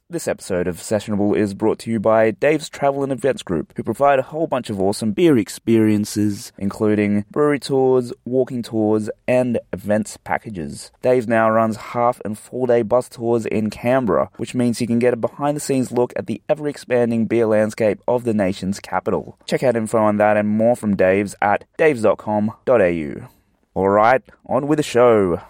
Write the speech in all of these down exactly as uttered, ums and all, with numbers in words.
This episode of Sessionable is brought to you by Dave's Travel and Events Group, who provide a whole bunch of awesome beer experiences, including brewery tours, walking tours, and events packages. Dave now runs half and full-day bus tours in Canberra, which means you can get a behind-the-scenes look at the ever-expanding beer landscape of the nation's capital. Check out info on that and more from Dave's at daves dot com dot a u. Alright, on with the show.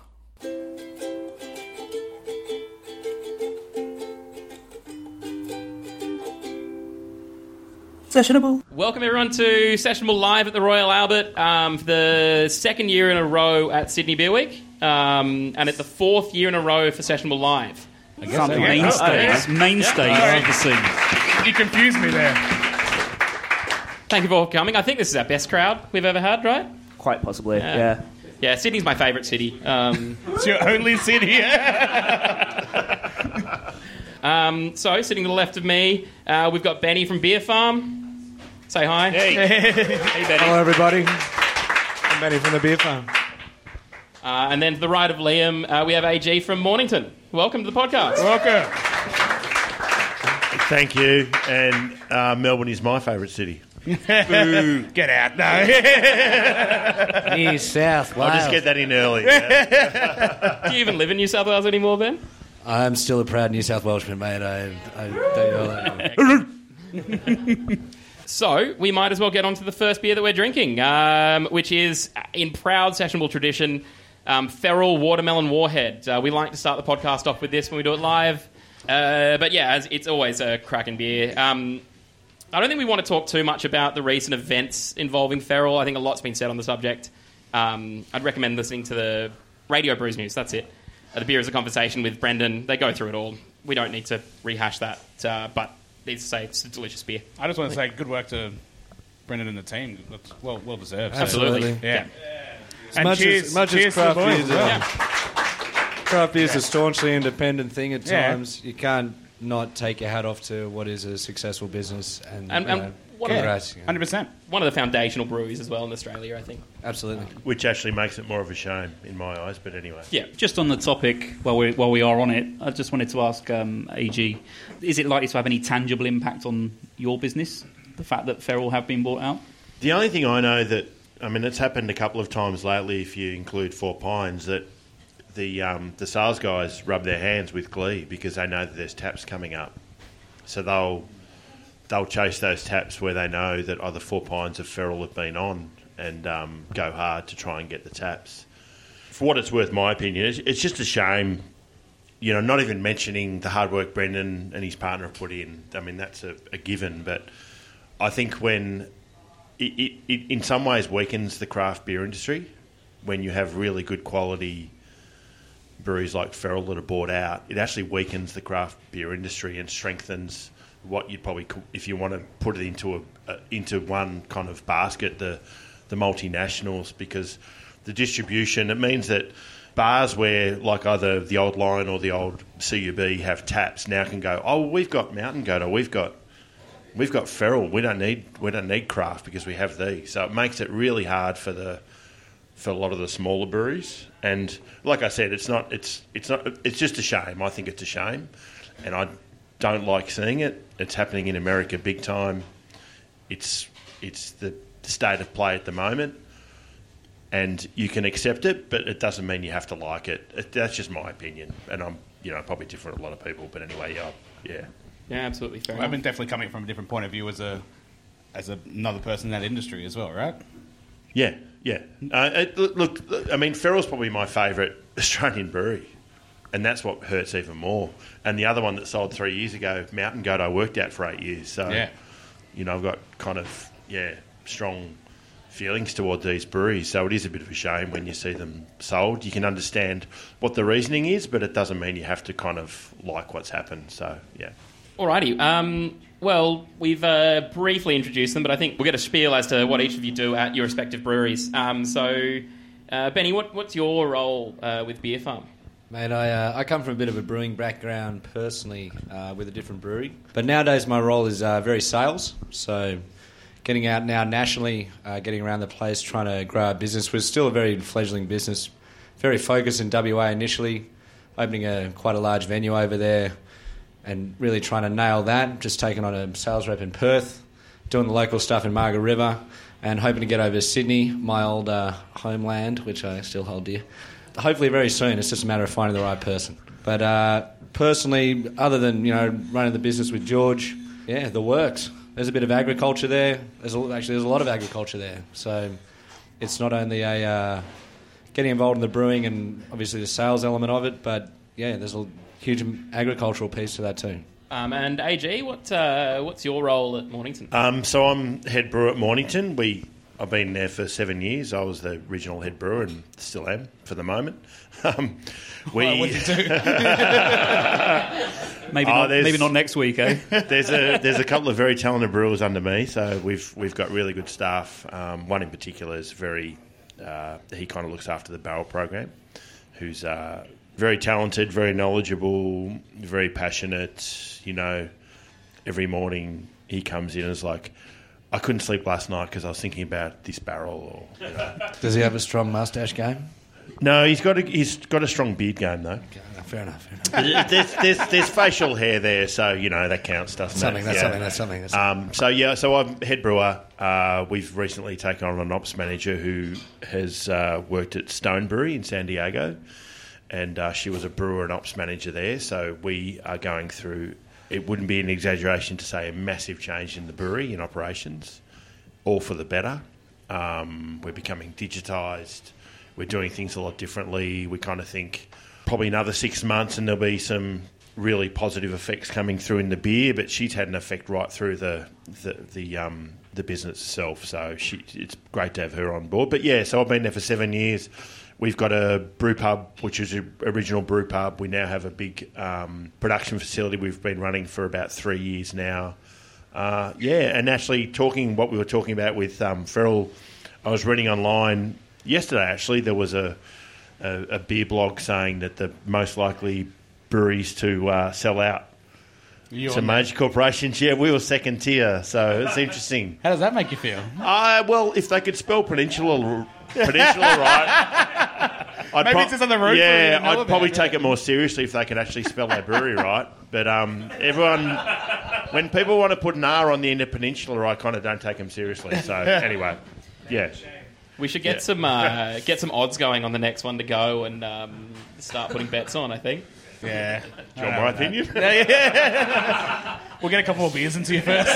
Sessionable. Welcome everyone to Sessionable Live at the Royal Albert um, for the second year in a row at Sydney Beer Week um, and at the fourth year in a row for Sessionable Live. I guess Something mainstays, oh, yeah. mainstays yeah. of the scene. You confused me there. Thank you for coming. I think this is our best crowd we've ever had, right? Quite possibly, yeah. Yeah, yeah Sydney's my favourite city. Um, it's your only city. um, so, sitting to the left of me, uh, we've got Benny from Beer Farm. Say hi. Hey. Hey, Benny. Hello, everybody. I'm Benny from the Beer Farm. Uh, and then to the right of Liam, uh, we have A G from Mornington. Welcome to the podcast. Welcome. Thank you. And uh, Melbourne is my favourite city. Boo. Get out. No. New South Wales. I'll just get that in early. Yeah. Do you even live in New South Wales anymore, Ben? I'm still a proud New South Welshman, mate. I, I don't know that. So, we might as well get on to the first beer that we're drinking, um, which is, in proud Sessionable tradition, um, Feral Watermelon Warhead. Uh, we like to start the podcast off with this when we do it live. Uh, but yeah, it's always a cracking beer. Um, I don't think we want to talk too much about the recent events involving Feral. I think a lot's been said on the subject. Um, I'd recommend listening to the Radio Brews News. That's it. Uh, the Beer is a Conversation with Brendan. They go through it all. We don't need to rehash that. Uh, but needs to say it's a delicious beer. I just want to say good work to Brendan and the team. That's well, well deserved. Absolutely. So, yeah. yeah. And much cheers, as, much cheers as craft beer is, yeah. craft beer is yeah. a staunchly independent thing at times. Yeah. You can't not take your hat off to what is a successful business. And, and, and one, yeah. of the, right, one hundred percent. One of the foundational breweries as well in Australia, I think. Absolutely. Which actually makes it more of a shame in my eyes, but anyway. Yeah, just on the topic, while we while we are on it, I just wanted to ask um, A G, is it likely to have any tangible impact on your business, the fact that Feral have been bought out? The only thing I know that, I mean, it's happened a couple of times lately, if you include Four Pines, that the um, the sales guys rub their hands with glee because they know that there's taps coming up. So they'll they'll chase those taps where they know that either Four Pines or Feral have been on and um, go hard to try and get the taps. For what it's worth, my opinion, it's, it's just a shame, you know, not even mentioning the hard work Brendan and his partner have put in. I mean, that's a, a given, but I think when it, it, it in some ways weakens the craft beer industry when you have really good quality breweries like Feral that are bought out. It actually weakens the craft beer industry and strengthens what you'd probably, if you want to put it into a, a into one kind of basket, the the multinationals, because the distribution, it means that bars where like either the Old Lion or the old C U B have taps now can go, oh, well, we've got Mountain Goat, or we've got we've got Feral. We don't need we don't need craft because we have these. So it makes it really hard for the for a lot of the smaller breweries. And like I said, it's not it's it's not it's just a shame. I think it's a shame, and I don't like seeing it. It's happening in America big time. It's it's the state of play at the moment, and you can accept it, but it doesn't mean you have to like it. it that's just my opinion, and I'm you know probably different to a lot of people. But anyway, yeah, yeah, yeah, absolutely fair. Well, I've been definitely coming from a different point of view as a as a, another person in that industry as well, right? Yeah, yeah. Uh, it, look, I mean, Feral's probably my favourite Australian brewery. And that's what hurts even more. And the other one that sold three years ago, Mountain Goat, I worked at for eight years. So, yeah. you know, I've got kind of, yeah, strong feelings toward these breweries. So it is a bit of a shame when you see them sold. You can understand what the reasoning is, but it doesn't mean you have to kind of like what's happened. So, yeah. Alrighty. Um, well, we've uh, briefly introduced them, but I think we'll get a spiel as to what each of you do at your respective breweries. Um, so, uh, Benny, what, what's your role uh, with Beer Farm? Mate, I uh, I come from a bit of a brewing background personally uh, with a different brewery. But nowadays my role is uh, very sales. So getting out now nationally, uh, getting around the place, trying to grow our business. We're still a very fledgling business, very focused in W A initially, opening a quite a large venue over there. and really trying to nail that. Just taking on a sales rep in Perth, doing the local stuff in Margaret River, and hoping to get over to Sydney, my old uh, homeland, which I still hold dear. Hopefully very soon. It's just a matter of finding the right person. But uh, personally, other than, you know, running the business with George, yeah, the works. There's a bit of agriculture there. There's a, actually there's a lot of agriculture there. So it's not only a uh, getting involved in the brewing and obviously the sales element of it, but yeah, there's a huge agricultural piece to that too. Um, and A G, what uh, what's your role at Mornington? Um, so I'm head brewer at Mornington. We I've been there for seven years. I was the original head brewer and still am for the moment. Um, we Well, what did you do? Maybe, Oh, not, there's- maybe not next week, eh? there's a there's a couple of very talented brewers under me. So we've we've got really good staff. Um, one in particular is very uh, he kind of looks after the barrel program, who's uh, very talented, very knowledgeable, very passionate. You know, every morning he comes in and is like, I couldn't sleep last night because I was thinking about this barrel. Or, you know. Does he have a strong mustache game? No, he's got a he's got a strong beard game though. Okay, no, fair enough. Fair enough. there's, there's, there's facial hair there, so you know that counts, doesn't Something, it? that's Yeah. something, that's something. That's something. Um, so yeah, so I'm head brewer. Uh, we've recently taken on an ops manager who has uh, worked at Stone Brewery in San Diego, and uh, she was a brewer and ops manager there. So we are going through. It wouldn't be an exaggeration to say a massive change in the brewery in operations, all for the better. Um, we're becoming digitised. We're doing things a lot differently. We kind of think probably another six months and there'll be some really positive effects coming through in the beer, but she's had an effect right through the the the, um, the business itself. So she, it's great to have her on board. But yeah, so I've been there for seven years. We've got a brew pub, which is an original brew pub. We now have a big um, production facility we've been running for about three years now. Uh, yeah, and actually talking what we were talking about with um, Feral, I was reading online yesterday, actually, there was a, a, a beer blog saying that the most likely breweries to uh, sell out You to on major corporations, yeah, we were second tier, so it's interesting. How does that make you feel? Uh, well, if they could spell Peninsula, Peninsula right, I'd Maybe it's just on the road for you Yeah, to know I'd about, probably yeah. take it more seriously if they could actually spell their brewery right. But um, everyone, when people want to put an R on the end of Peninsula, I kind of don't take them seriously. So anyway, yeah. We should get Yeah. some uh, get some odds going on the next one to go and um, start putting bets on, I think. Yeah. Do you want my opinion? Yeah, yeah. We'll get a couple of beers into you first.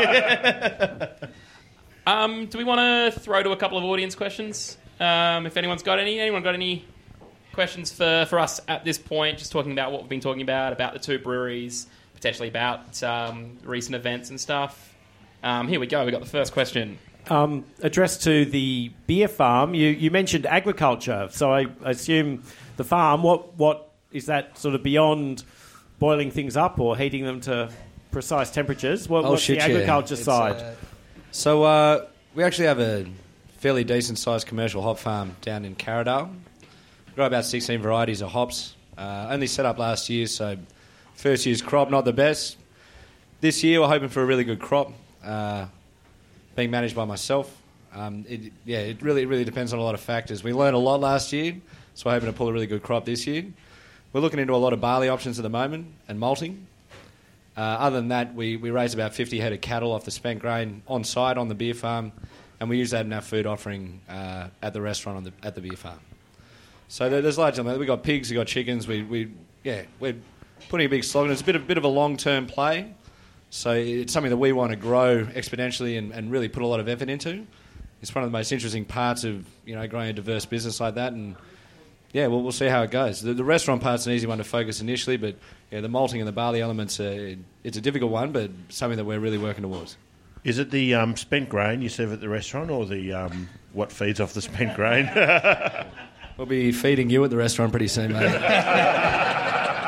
And see. Um, do we want to throw to a couple of audience questions? Um, if anyone's got any, anyone got any questions for, for us at this point? Just talking about what we've been talking about, about the two breweries, potentially about um, recent events and stuff. Um, here we go. We got the first question. Um, addressed to the beer farm, you, you mentioned agriculture, so I assume the farm, what what is that sort of beyond boiling things up or heating them to precise temperatures? What, Oh, what's shit, the yeah. agriculture It's, side? uh, So uh, we actually have a fairly decent-sized commercial hop farm down in Carradale. We grow about sixteen varieties of hops. Uh, only set up last year, so first year's crop not the best. This year we're hoping for a really good crop. Uh, being managed by myself. Um, it, yeah, it really it really depends on a lot of factors. We learned a lot last year, so we're hoping to pull a really good crop this year. We're looking into a lot of barley options at the moment and malting. Uh, other than that, we, we raise about fifty head of cattle off the spent grain on site on the beer farm, and we use that in our food offering uh, at the restaurant on the, at the beer farm. So there, there's loads on that. We've got pigs, we've got chickens. We, we yeah, we're putting a big slog in. It's a bit of, bit of a long-term play. So it's something that we want to grow exponentially and, and really put a lot of effort into. It's one of the most interesting parts of, you know, growing a diverse business like that. And yeah, we'll, we'll see how it goes. The, the restaurant part's an easy one to focus initially, but yeah, the malting and the barley elements, uh, it's a difficult one, but something that we're really working towards. Is it the um, spent grain you serve at the restaurant, or the um, what feeds off the spent grain? We'll be feeding you at the restaurant pretty soon, mate.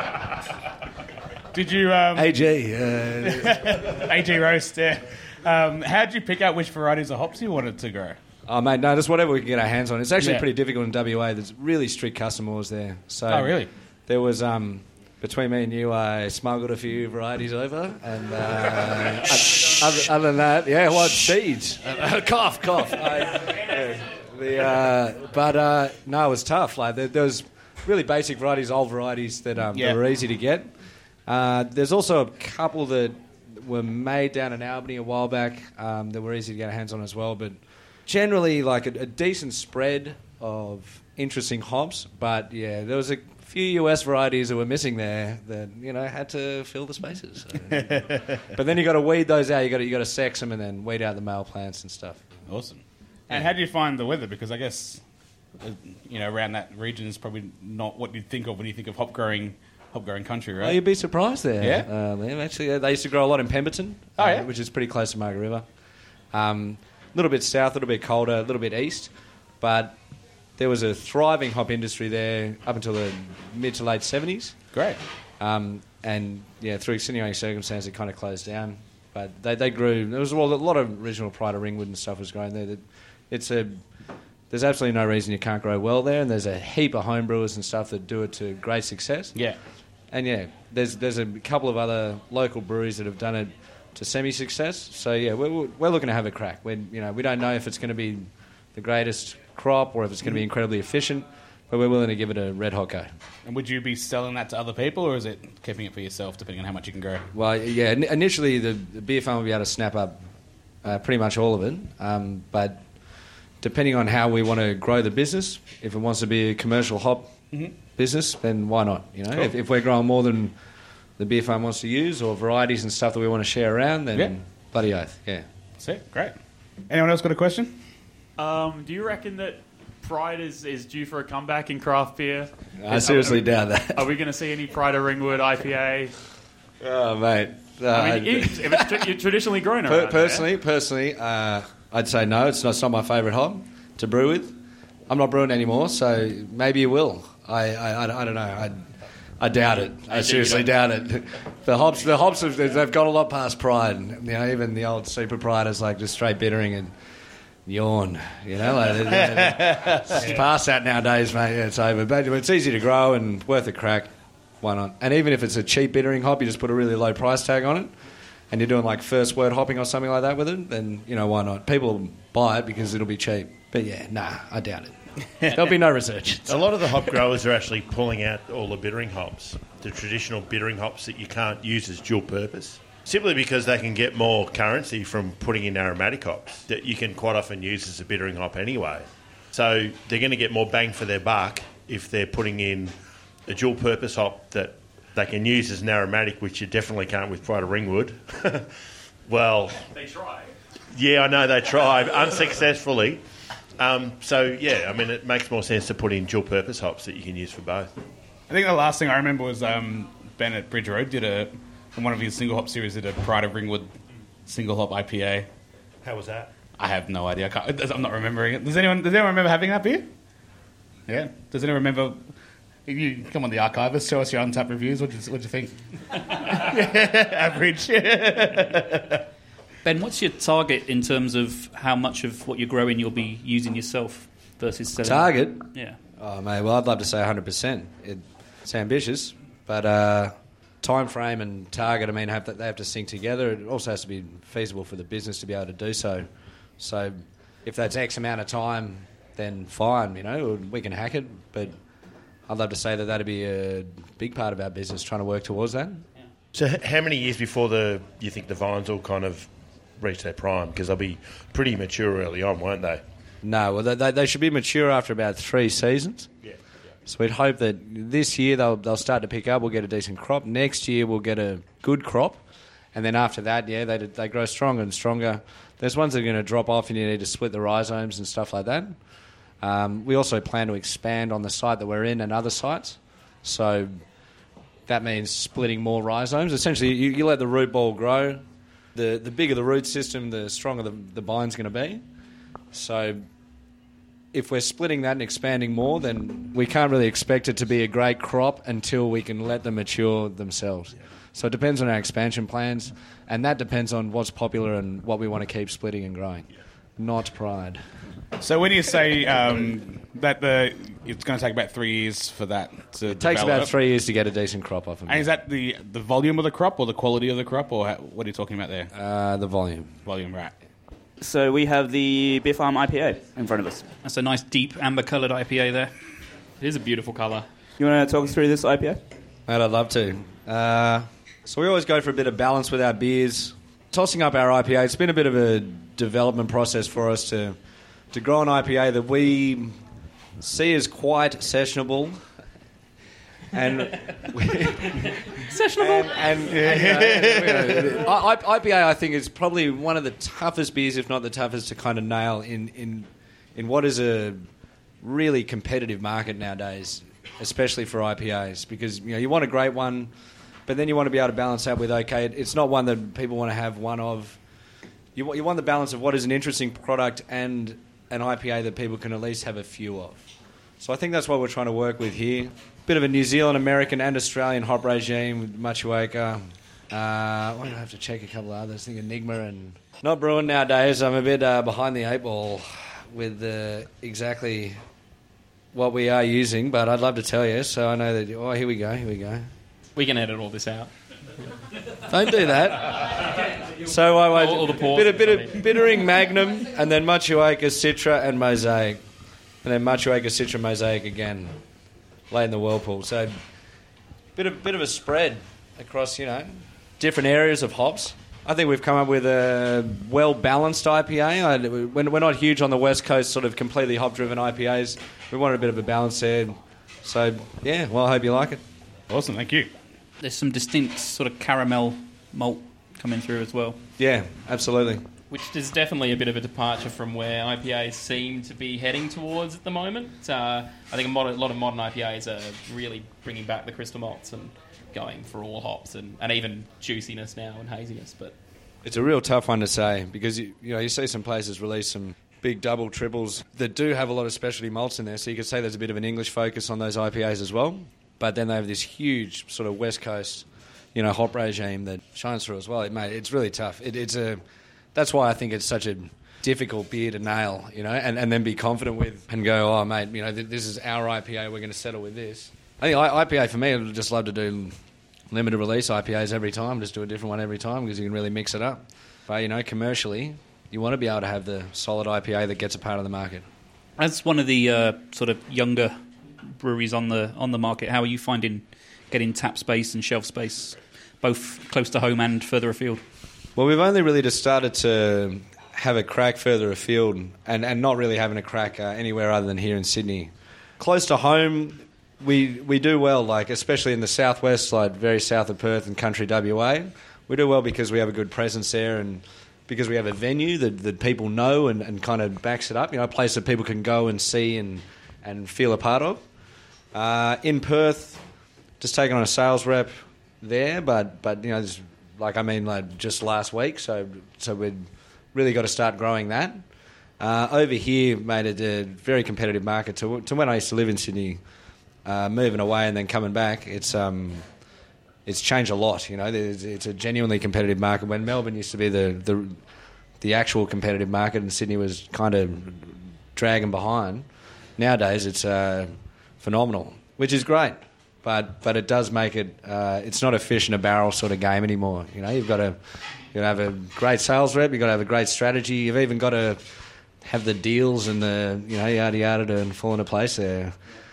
Did you... Um, A G. Uh, A G Roast, yeah. Um, how did you pick out which varieties of hops you wanted to grow? oh, mate, no, just whatever we can get our hands on. It's actually Yeah. pretty difficult in W A. There's really strict custom laws there. So Oh, really? There was... Um, Between me and you, I smuggled a few varieties over, and uh, other, other than that, yeah, what seeds? Uh, cough, cough. I, yeah, the, uh, but uh, no, it was tough. Like there, there was really basic varieties, old varieties that, um, Yeah. that were easy to get. Uh, there's also a couple that were made down in Albany a while back um, that were easy to get our hands on as well. But generally, like a, a decent spread of interesting hops. But yeah, there was a few U S varieties that were missing there that you know had to fill the spaces. So. But then you got to weed those out. You got to you got to sex them and then weed out the male plants and stuff. Awesome. And how do you find the weather? Because I guess uh, you know around that region is probably not what you'd think of when you think of hop growing. Hop growing country, right? Oh, you'd be surprised there. Yeah? Uh, Liam. Actually, uh, they used to grow a lot in Pemberton, Oh, uh, yeah? which is pretty close to Margaret River. A um, little bit south, a little bit colder, a little bit east. But there was a thriving hop industry there up until the mid to late seventies. Great. Um, and, yeah, through extenuating circumstances, it kind of closed down. But they, they grew. There was a lot of original Pride of Ringwood and stuff was growing there. It's a... There's absolutely no reason you can't grow well there, and there's a heap of homebrewers and stuff that do it to great success. Yeah. And yeah, there's there's a couple of other local breweries that have done it to semi-success. So yeah, we're we're looking to have a crack. We you know we don't know if it's going to be the greatest crop or if it's going to be incredibly efficient, but we're willing to give it a red hot go. And would you be selling that to other people, or is it keeping it for yourself, depending on how much you can grow? Well, yeah, in- initially the, the beer farm will be able to snap up uh, pretty much all of it, um, but depending on how we want to grow the business, if it wants to be a commercial hop mm-hmm. business, then why not? You know, cool. if, if we're growing more than the beer farm wants to use, or varieties and stuff that we want to share around, then yeah. bloody oath, yeah. That's it. Great. Anyone else got a question? Um, do you reckon that Pride is, is due for a comeback in craft beer? I seriously we, doubt that. Are we going to see any Pride of Ringwood I P A? Oh, mate. Uh, I mean, if it's tra- you're traditionally grown around per- personally, there. Personally, uh, I'd say no. It's not, it's not my favourite hop to brew with. I'm not brewing anymore, so maybe you will. I, I, I, I don't know. I, I doubt it. I seriously doubt it. The hops, the hops, have, they've got a lot past Pride. You know, even the old Super Pride is like just straight bittering and yawn. You know, like, it's past that nowadays, mate. Yeah, it's over. But it's easy to grow and worth a crack. Why not? And even if it's a cheap bittering hop, you just put a really low price tag on it, and you're doing like first word hopping or something like that with it, then you know why not? People buy it because it'll be cheap. But yeah, nah, I doubt it. There'll be no research. A lot of the hop growers are actually pulling out all the bittering hops, the traditional bittering hops that you can't use as dual purpose, simply because they can get more currency from putting in aromatic hops that you can quite often use as a bittering hop anyway. So they're going to get more bang for their buck if they're putting in a dual purpose hop that they can use as an aromatic, which you definitely can't with Pride of Ringwood. Well, they try. Yeah, I know they try unsuccessfully. Um, so, yeah, I mean, it makes more sense to put in dual-purpose hops that you can use for both. I think the last thing I remember was um, Ben at Bridge Road did a, in one of his single hop series, did a Pride of Ringwood single hop I P A. How was that? I have no idea. I can't, I'm not remembering it. Does anyone, does anyone remember having that beer? Yeah. Does anyone remember? You come on the archivist, show us your untapped reviews. What do you, you think? Average. Ben, what's your target in terms of how much of what you're growing you'll be using yourself versus selling? Target? Yeah. Oh, mate, well, I'd love to say one hundred percent. It, it's ambitious, but uh, time frame and target, I mean, have to, they have to sync together. It also has to be feasible for the business to be able to do so. So if that's X amount of time, then fine, you know, we can hack it, but I'd love to say that that'd be a big part of our business, trying to work towards that. Yeah. So h- how many years before the you think the vines will kind of reach their prime? Because they'll be pretty mature early on, won't they? No, well, they, they should be mature after about three seasons. Yeah, yeah. So we'd hope that this year they'll they'll start to pick up. We'll get a decent crop. Next year we'll get a good crop, and then after that, yeah, they they grow stronger and stronger. There's ones that are going to drop off, and you need to split the rhizomes and stuff like that. Um, we also plan to expand on the site that we're in and other sites. So that means splitting more rhizomes. Essentially, you, you let the root ball grow. The the bigger the root system, the stronger the, the bine's going to be. So if we're splitting that and expanding more, then we can't really expect it to be a great crop until we can let them mature themselves. So it depends on our expansion plans, and that depends on what's popular and what we want to keep splitting and growing. Not Pride. So when you say um, that the it's going to take about three years for that to It takes develop, about three years to get a decent crop off of it. And is that the the volume of the crop or the quality of the crop, or how, what are you talking about there? Uh, the volume. Volume, right. So we have the Beer Farm I P A in front of us. That's a nice deep amber-coloured I P A there. It is a beautiful colour. You want to talk us through this I P A? Mate, I'd love to. Uh, So we always go for a bit of balance with our beers. Tossing up our I P A, it's been a bit of a development process for us to to grow an I P A that we see as quite sessionable. And sessionable. And, and, and you know, I, IPA, I think, is probably one of the toughest beers, if not the toughest, to kind of nail in in in what is a really competitive market nowadays, especially for I P As, because you know you want a great one, but then you want to be able to balance out with okay, it's not one that people want to have one of. You want you want the balance of what is an interesting product and an I P A that people can at least have a few of. So I think that's what we're trying to work with here. Bit of a New Zealand, American and Australian hop regime with Machuaca. Uh, I have to check a couple of others. I think Enigma and... Not brewing nowadays. I'm a bit uh, behind the eight ball with uh, exactly what we are using, but I'd love to tell you. So I know that... Oh, here we go, here we go. We can edit all this out. Don't do that. So I... I all, all the pause. Bit of, bit of bittering Magnum, and then Machuaca, Citra and Mosaic. And then Machuaca, Citra, Mosaic again. Late in the whirlpool. So, bit of bit of a spread across, you know, different areas of hops. I think we've come up with a well-balanced I P A. I, we're, we're not huge on the West Coast, sort of completely hop-driven I P As. We wanted a bit of a balance there. So, yeah, well, I hope you like it. Awesome, thank you. There's some distinct sort of caramel malt coming through as well. Yeah, absolutely. Which is definitely a bit of a departure from where I P As seem to be heading towards at the moment. Uh, I think a, modern, a lot of modern I P As are really bringing back the crystal malts and going for all hops and, and even juiciness now and haziness. But it's a real tough one to say because you, you know you see some places release some big double triples that do have a lot of specialty malts in there. So you could say there's a bit of an English focus on those I P As as well. But then they have this huge sort of West Coast, you know, hop regime that shines through as well. It, mate, it's really tough. It, it's a That's why I think it's such a difficult beer to nail, you know, and, and then be confident with and go, oh, mate, you know, th- this is our I P A, we're going to settle with this. I think I- IPA for me, I'd just love to do limited release I P As every time, just do a different one every time because you can really mix it up. But, you know, commercially, you want to be able to have the solid I P A that gets a part of the market. As one of the uh, sort of younger breweries on the on the market, how are you finding getting tap space and shelf space, both close to home and further afield? Well, we've only really just started to have a crack further afield and, and not really having a crack uh, anywhere other than here in Sydney. Close to home, we we do well, like especially in the southwest, like very south of Perth and country W A. We do well because we have a good presence there and because we have a venue that, that people know and, and kind of backs it up, you know, a place that people can go and see and, and feel a part of. Uh, in Perth, just taking on a sales rep there, but, but you know, there's Like, I mean, like just last week, so so we've really got to start growing that. Uh, over here, made it a very competitive market. To, to when I used to live in Sydney, uh, moving away and then coming back, it's um, it's changed a lot. You know, it's, it's a genuinely competitive market. When Melbourne used to be the, the the actual competitive market, and Sydney was kind of dragging behind. Nowadays, it's uh, phenomenal, which is great. But but it does make it. Uh, it's not a fish in a barrel sort of game anymore. You know, you've got to you have a great sales rep. You've got to have a great strategy. You've even got to have the deals and the you know yada yada to fall into place there.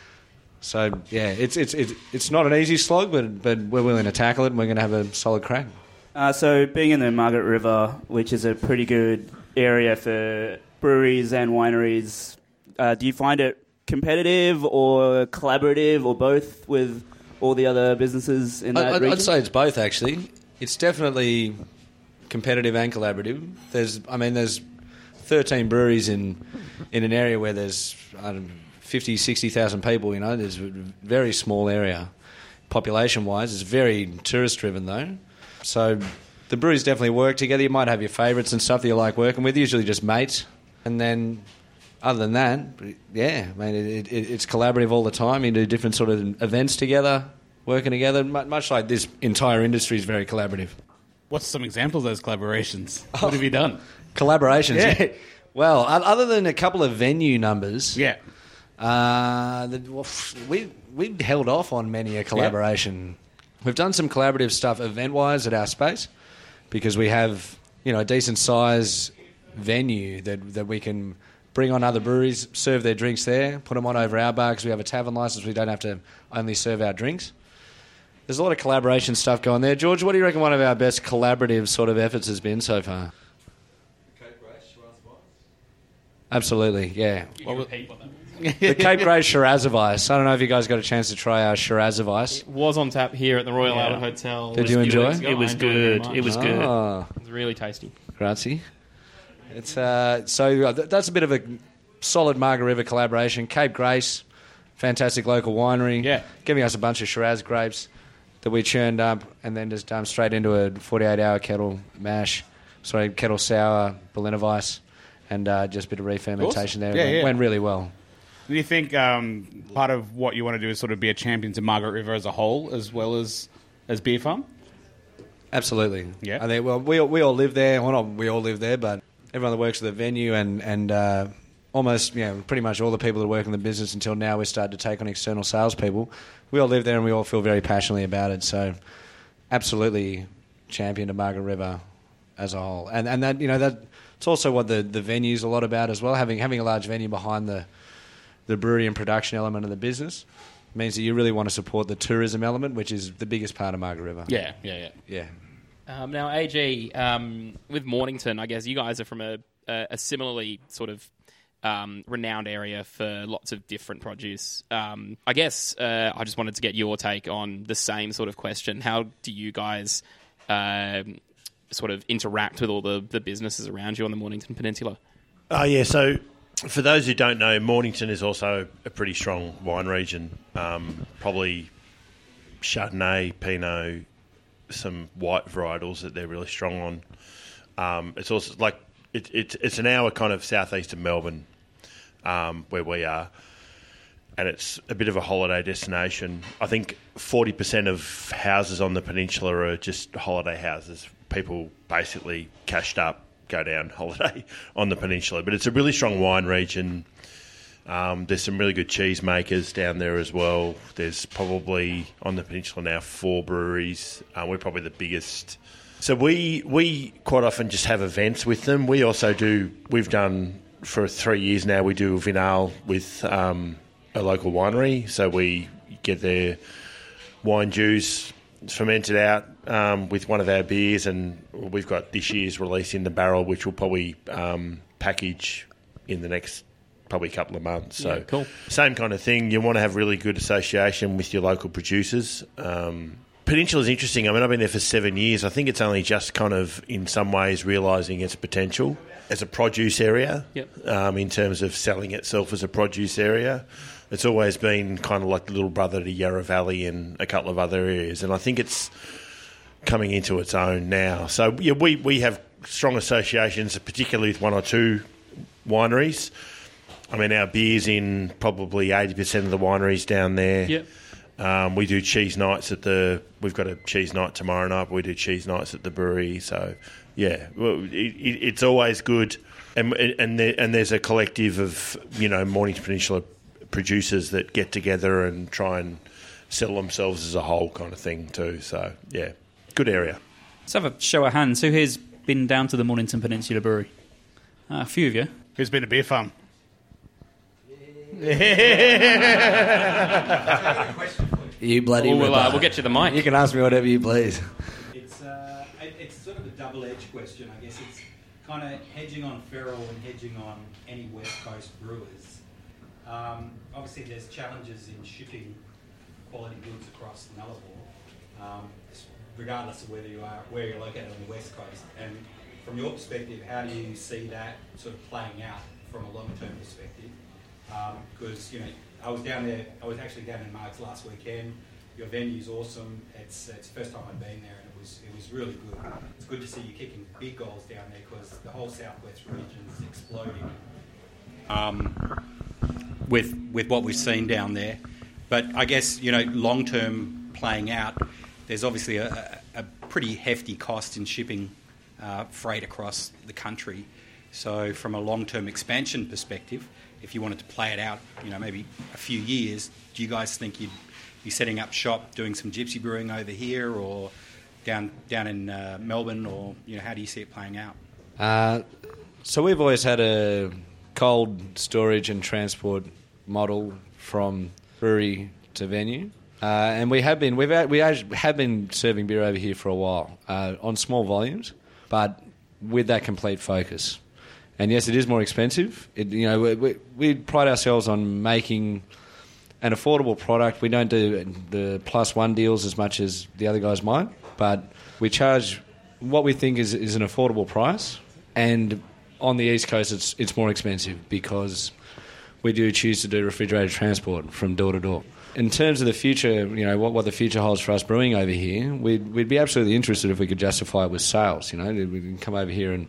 So yeah, it's it's it's it's not an easy slog, but but we're willing to tackle it, and we're going to have a solid crack. Uh, so being in the Margaret River, which is a pretty good area for breweries and wineries, uh, do you find it competitive or collaborative or both with all the other businesses in that I'd, region? I'd say it's both, actually. It's definitely competitive and collaborative. There's, I mean, there's thirteen breweries in in an area where there's I don't know, fifty, sixty thousand people, you know. There's a very small area population-wise. It's very tourist-driven, though. So the breweries definitely work together. You might have your favourites and stuff that you like working with, usually just mates. And then other than that, yeah, I mean, it, it, it's collaborative all the time. You do different sort of events together, working together, much like this entire industry is very collaborative. What's some examples of those collaborations? What have you done? Collaborations? Yeah. Well, other than a couple of venue numbers, yeah, uh, the, well, we we held off on many a collaboration. Yeah. We've done some collaborative stuff event-wise at our space because we have, you know, a decent size venue that that we can bring on other breweries, serve their drinks there, put them on over our bar because we have a tavern license. We don't have to only serve our drinks. there's a lot of collaboration stuff going there. George, what do you reckon one of our best collaborative sort of efforts has been so far? Absolutely, yeah. Can you repeat what that was? The Cape Grey Shiraz of Ice. I don't know if you guys got a chance to try our Shiraz of Ice. It was on tap here at the Royal Yeah. Albert Hotel. Did you enjoy it? It was I enjoyed it good. very It was much. good. Ah, It was really tasty. grazie. It's uh, so uh, th- that's a bit of a solid Margaret River collaboration. Cape Grace, fantastic local winery. Yeah. Giving us a bunch of Shiraz grapes that we churned up and then just dumped straight into a forty-eight hour kettle mash, sorry, kettle sour, Berliner Weiss, and uh, just a bit of re-fermentation there. Yeah, It yeah. went really well. Do you think um, part of what you want to do is sort of be a champion to Margaret River as a whole, as well as as Beer Farm? Absolutely. Yeah. I think, well, we all, we all live there. Well, not we all live there, but everyone that works at the venue and and uh, almost, you know, pretty much all the people that work in the business until now, we started to take on external salespeople. We all live there and we all feel very passionately about it. So, absolutely, champion to Margaret River as a whole, and and that you know that it's also what the the venue's a lot about as well. Having having a large venue behind the the brewery and production element of the business means that you really want to support the tourism element, which is the biggest part of Margaret River. Yeah, yeah, yeah. Yeah. Um, now, A G, um, with Mornington, I guess you guys are from a, a, a similarly sort of um, renowned area for lots of different produce. Um, I guess uh, I just wanted to get your take on the same sort of question. How do you guys um, sort of interact with all the, the businesses around you on the Mornington Peninsula? Oh, yeah, so for those who don't know, Mornington is also a pretty strong wine region. Um, probably Chardonnay, Pinot, some white varietals that they're really strong on. Um, it's also like it, it, it's an hour kind of southeast of Melbourne, um, where we are, and it's a bit of a holiday destination. I think forty percent of houses on the peninsula are just holiday houses. People basically cashed up, go down holiday on the peninsula. But it's a really strong wine region. Um, there's some really good cheese makers down there as well. There's probably on the peninsula now four breweries. Uh, we're probably the biggest. So we we quite often just have events with them. We also do. We've done for three years now. We do a vinale with um, a local winery. So we get their wine juice fermented out um, with one of our beers, and we've got this year's release in the barrel, which we'll probably um, package in the next probably couple of months. So Yeah, cool. Same kind of thing. You want to have really good association with your local producers. Um, Peninsula is interesting. I mean, I've been there for seven years. I think it's only just kind of, in some ways, realising its potential as a produce area. Yep. Um, in terms of selling itself as a produce area. It's always been kind of like the little brother to Yarra Valley and a couple of other areas, and I think it's coming into its own now. So yeah, we, we have strong associations, particularly with one or two wineries. I mean, our beer's in probably eighty percent of the wineries down there. Yep. Um, we do cheese nights at the... We've got a cheese night tomorrow night, but we do cheese nights at the brewery. So, yeah, well, it, it, it's always good. And and, there, and there's a collective of, you know, Mornington Peninsula producers that get together and try and sell themselves as a whole kind of thing too. So, yeah, good area. Let's have a show of hands. Who here's been down to the Mornington Peninsula Brewery? Uh, a few of you. Who's been to Beer Farm? You bloody Well, we'll, uh, ripper. we'll get you the mic. You can ask me whatever you please. It's uh, it- it's sort of a double-edged question, I guess. It's kind of hedging on Feral and hedging on any West Coast brewers. Um, obviously, there's challenges in shipping quality goods across the Nullarbor, um, regardless of whether you are where you're located on the West Coast. And from your perspective, how do you see that sort of playing out from a long-term perspective? Because you know, I was down there. I was actually down in Marks last weekend. Your venue's awesome. It's it's the first time I've been there, and it was it was really good. It's good to see you kicking big goals down there because the whole southwest region's exploding. Um, with with what we've seen down there, but I guess you know, long term playing out, there's obviously a, a, a pretty hefty cost in shipping uh, freight across the country. So from a long term expansion perspective, if you wanted to play it out, you know, maybe a few years, do you guys think you'd be setting up shop, doing some gypsy brewing over here, or down down in uh, Melbourne, or you know, how do you see it playing out? Uh, so we've always had a cold storage and transport model from brewery to venue. Uh, and we have been we've had, we actually have been serving beer over here for a while uh, on small volumes, but with that complete focus. And yes, it is more expensive. It, you know, we, we, we pride ourselves on making an affordable product. We don't do the plus one deals as much as the other guys might, but we charge what we think is, is an affordable price. And on the East Coast, it's it's more expensive because we do choose to do refrigerated transport from door to door. In terms of the future, you know, what, what the future holds for us brewing over here, we'd, we'd be absolutely interested if we could justify it with sales. You know, we can come over here and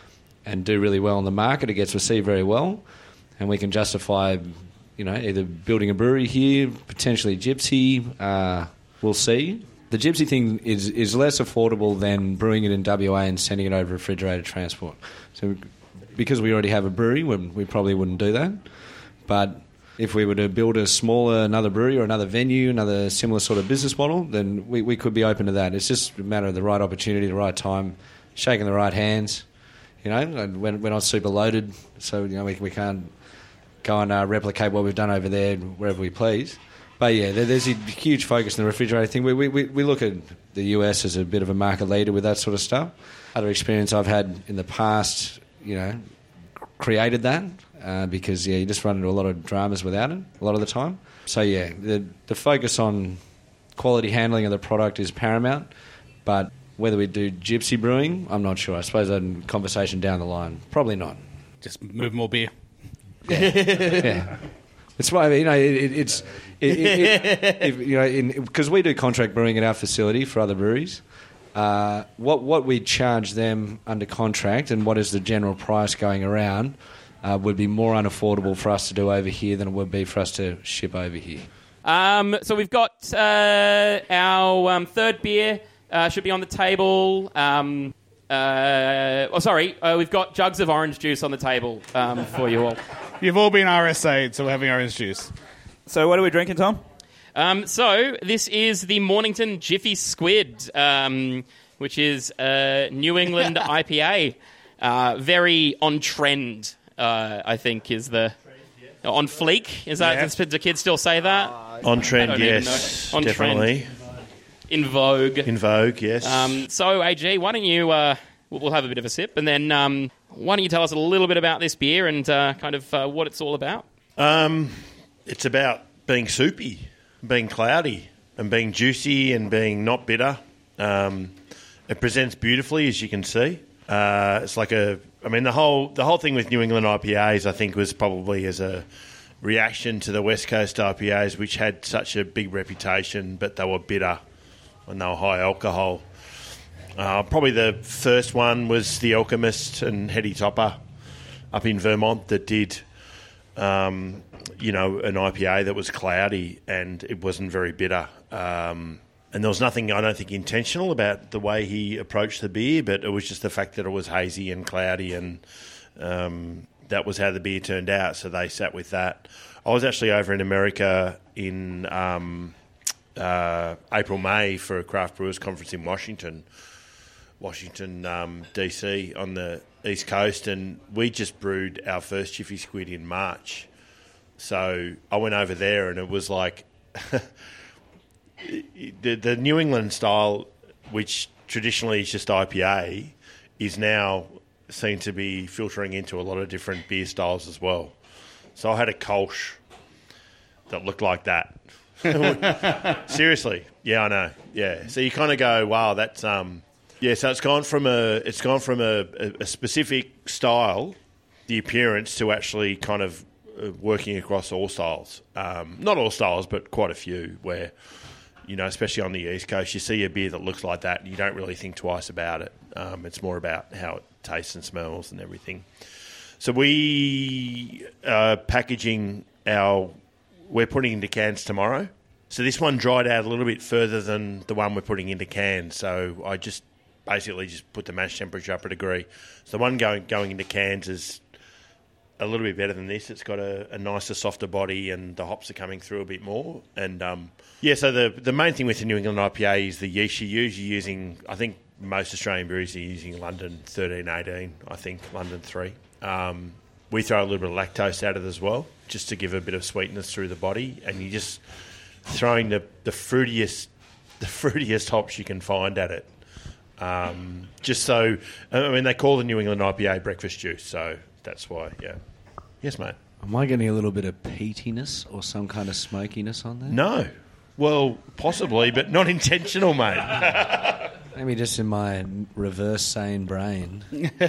and do really well on the market. It gets received very well, and we can justify, you know, either building a brewery here, potentially Gypsy. Uh, we'll see. The Gypsy thing is is less affordable than brewing it in W A and sending it over refrigerated transport. So because we already have a brewery, we, we probably wouldn't do that. But if we were to build a smaller, another brewery or another venue, another similar sort of business model, then we, we could be open to that. It's just a matter of the right opportunity, the right time, shaking the right hands. You know, we're, we're not super loaded, so you know we, we can't go and uh, replicate what we've done over there wherever we please. But yeah, there, there's a huge focus in the refrigerator thing. We, we we look at the U S as a bit of a market leader with that sort of stuff. Other experience I've had in the past, you know, created that. Uh, because, yeah, you just run into a lot of dramas without it a lot of the time. So, yeah, the the focus on quality handling of the product is paramount, but whether we do Gypsy brewing, I'm not sure. I suppose that's a conversation down the line. Probably not. Just move more beer. Yeah. yeah. It's why, you know, it, it, it's... It, it, it, if, you know, because we do contract brewing at our facility for other breweries, uh, what, what we charge them under contract and what is the general price going around... Uh, would be more unaffordable for us to do over here than it would be for us to ship over here. Um, so we've got uh, our um, third beer uh, should be on the table. Um, uh, oh, sorry, uh, we've got jugs of orange juice on the table um, for you all. You've all been R S A'd, so we're having orange juice. So what are we drinking, Tom? Um, so this is the Mornington Jiffy Squid, um, which is a New England I P A. Uh, very on trend. Uh, I think is the on fleek. Is that yeah. do kids still say that? On trend, yes, on definitely. Trend. In vogue. In vogue, yes. Um, so, A G, why don't you? Uh, we'll have a bit of a sip, and then um, why don't you tell us a little bit about this beer and uh, kind of uh, what it's all about? Um, it's about being soupy, being cloudy, and being juicy, and being not bitter. Um, it presents beautifully, as you can see. Uh, it's like a. I mean, the whole the whole thing with New England I P As, I think, was probably as a reaction to the West Coast I P As, which had such a big reputation, but they were bitter and they were high alcohol. Uh, probably the first one was the Alchemist and Hetty Topper up in Vermont that did, um, you know, an I P A that was cloudy and it wasn't very bitter. Um, And there was nothing, I don't think, intentional about the way he approached the beer, but it was just the fact that it was hazy and cloudy, and um, that was how the beer turned out, so they sat with that. I was actually over in America in um, uh, April, May for a craft brewers conference in Washington, Washington, um, D C on the East Coast, and we just brewed our first Jiffy Squid in March. So I went over there and it was like... The, the New England style, which traditionally is just I P A, is now seen to be filtering into a lot of different beer styles as well. So I had a Kolsch that looked like that. Seriously, yeah, I know. Yeah, so you kind of go, wow, that's um, yeah. So it's gone from a it's gone from a, a specific style, the appearance, to actually kind of working across all styles. Um, not all styles, but quite a few where. You know, especially on the East Coast, you see a beer that looks like that and you don't really think twice about it. Um, it's more about how it tastes and smells and everything. So we are packaging our... We're putting into cans tomorrow. So this one dried out a little bit further than the one we're putting into cans. So I just basically just put the mash temperature up a degree. So the one going going into cans is a little bit better than this. It's got a, a nicer, softer body, and the hops are coming through a bit more. And um, yeah, so the the main thing with the New England I P A is the yeast you use. You're using, I think most Australian breweries are using London thirteen eighteen, I think, London three. Um, we throw a little bit of lactose out of it as well, just to give a bit of sweetness through the body. And you just, throwing the, the fruitiest the fruitiest hops you can find at it. Um, just so, I mean, they call the New England I P A breakfast juice, so that's why, yeah. Yes, mate. Am I getting a little bit of peatiness or some kind of smokiness on there? No. Well, possibly, but not intentional, mate. Maybe just in my reverse sane brain.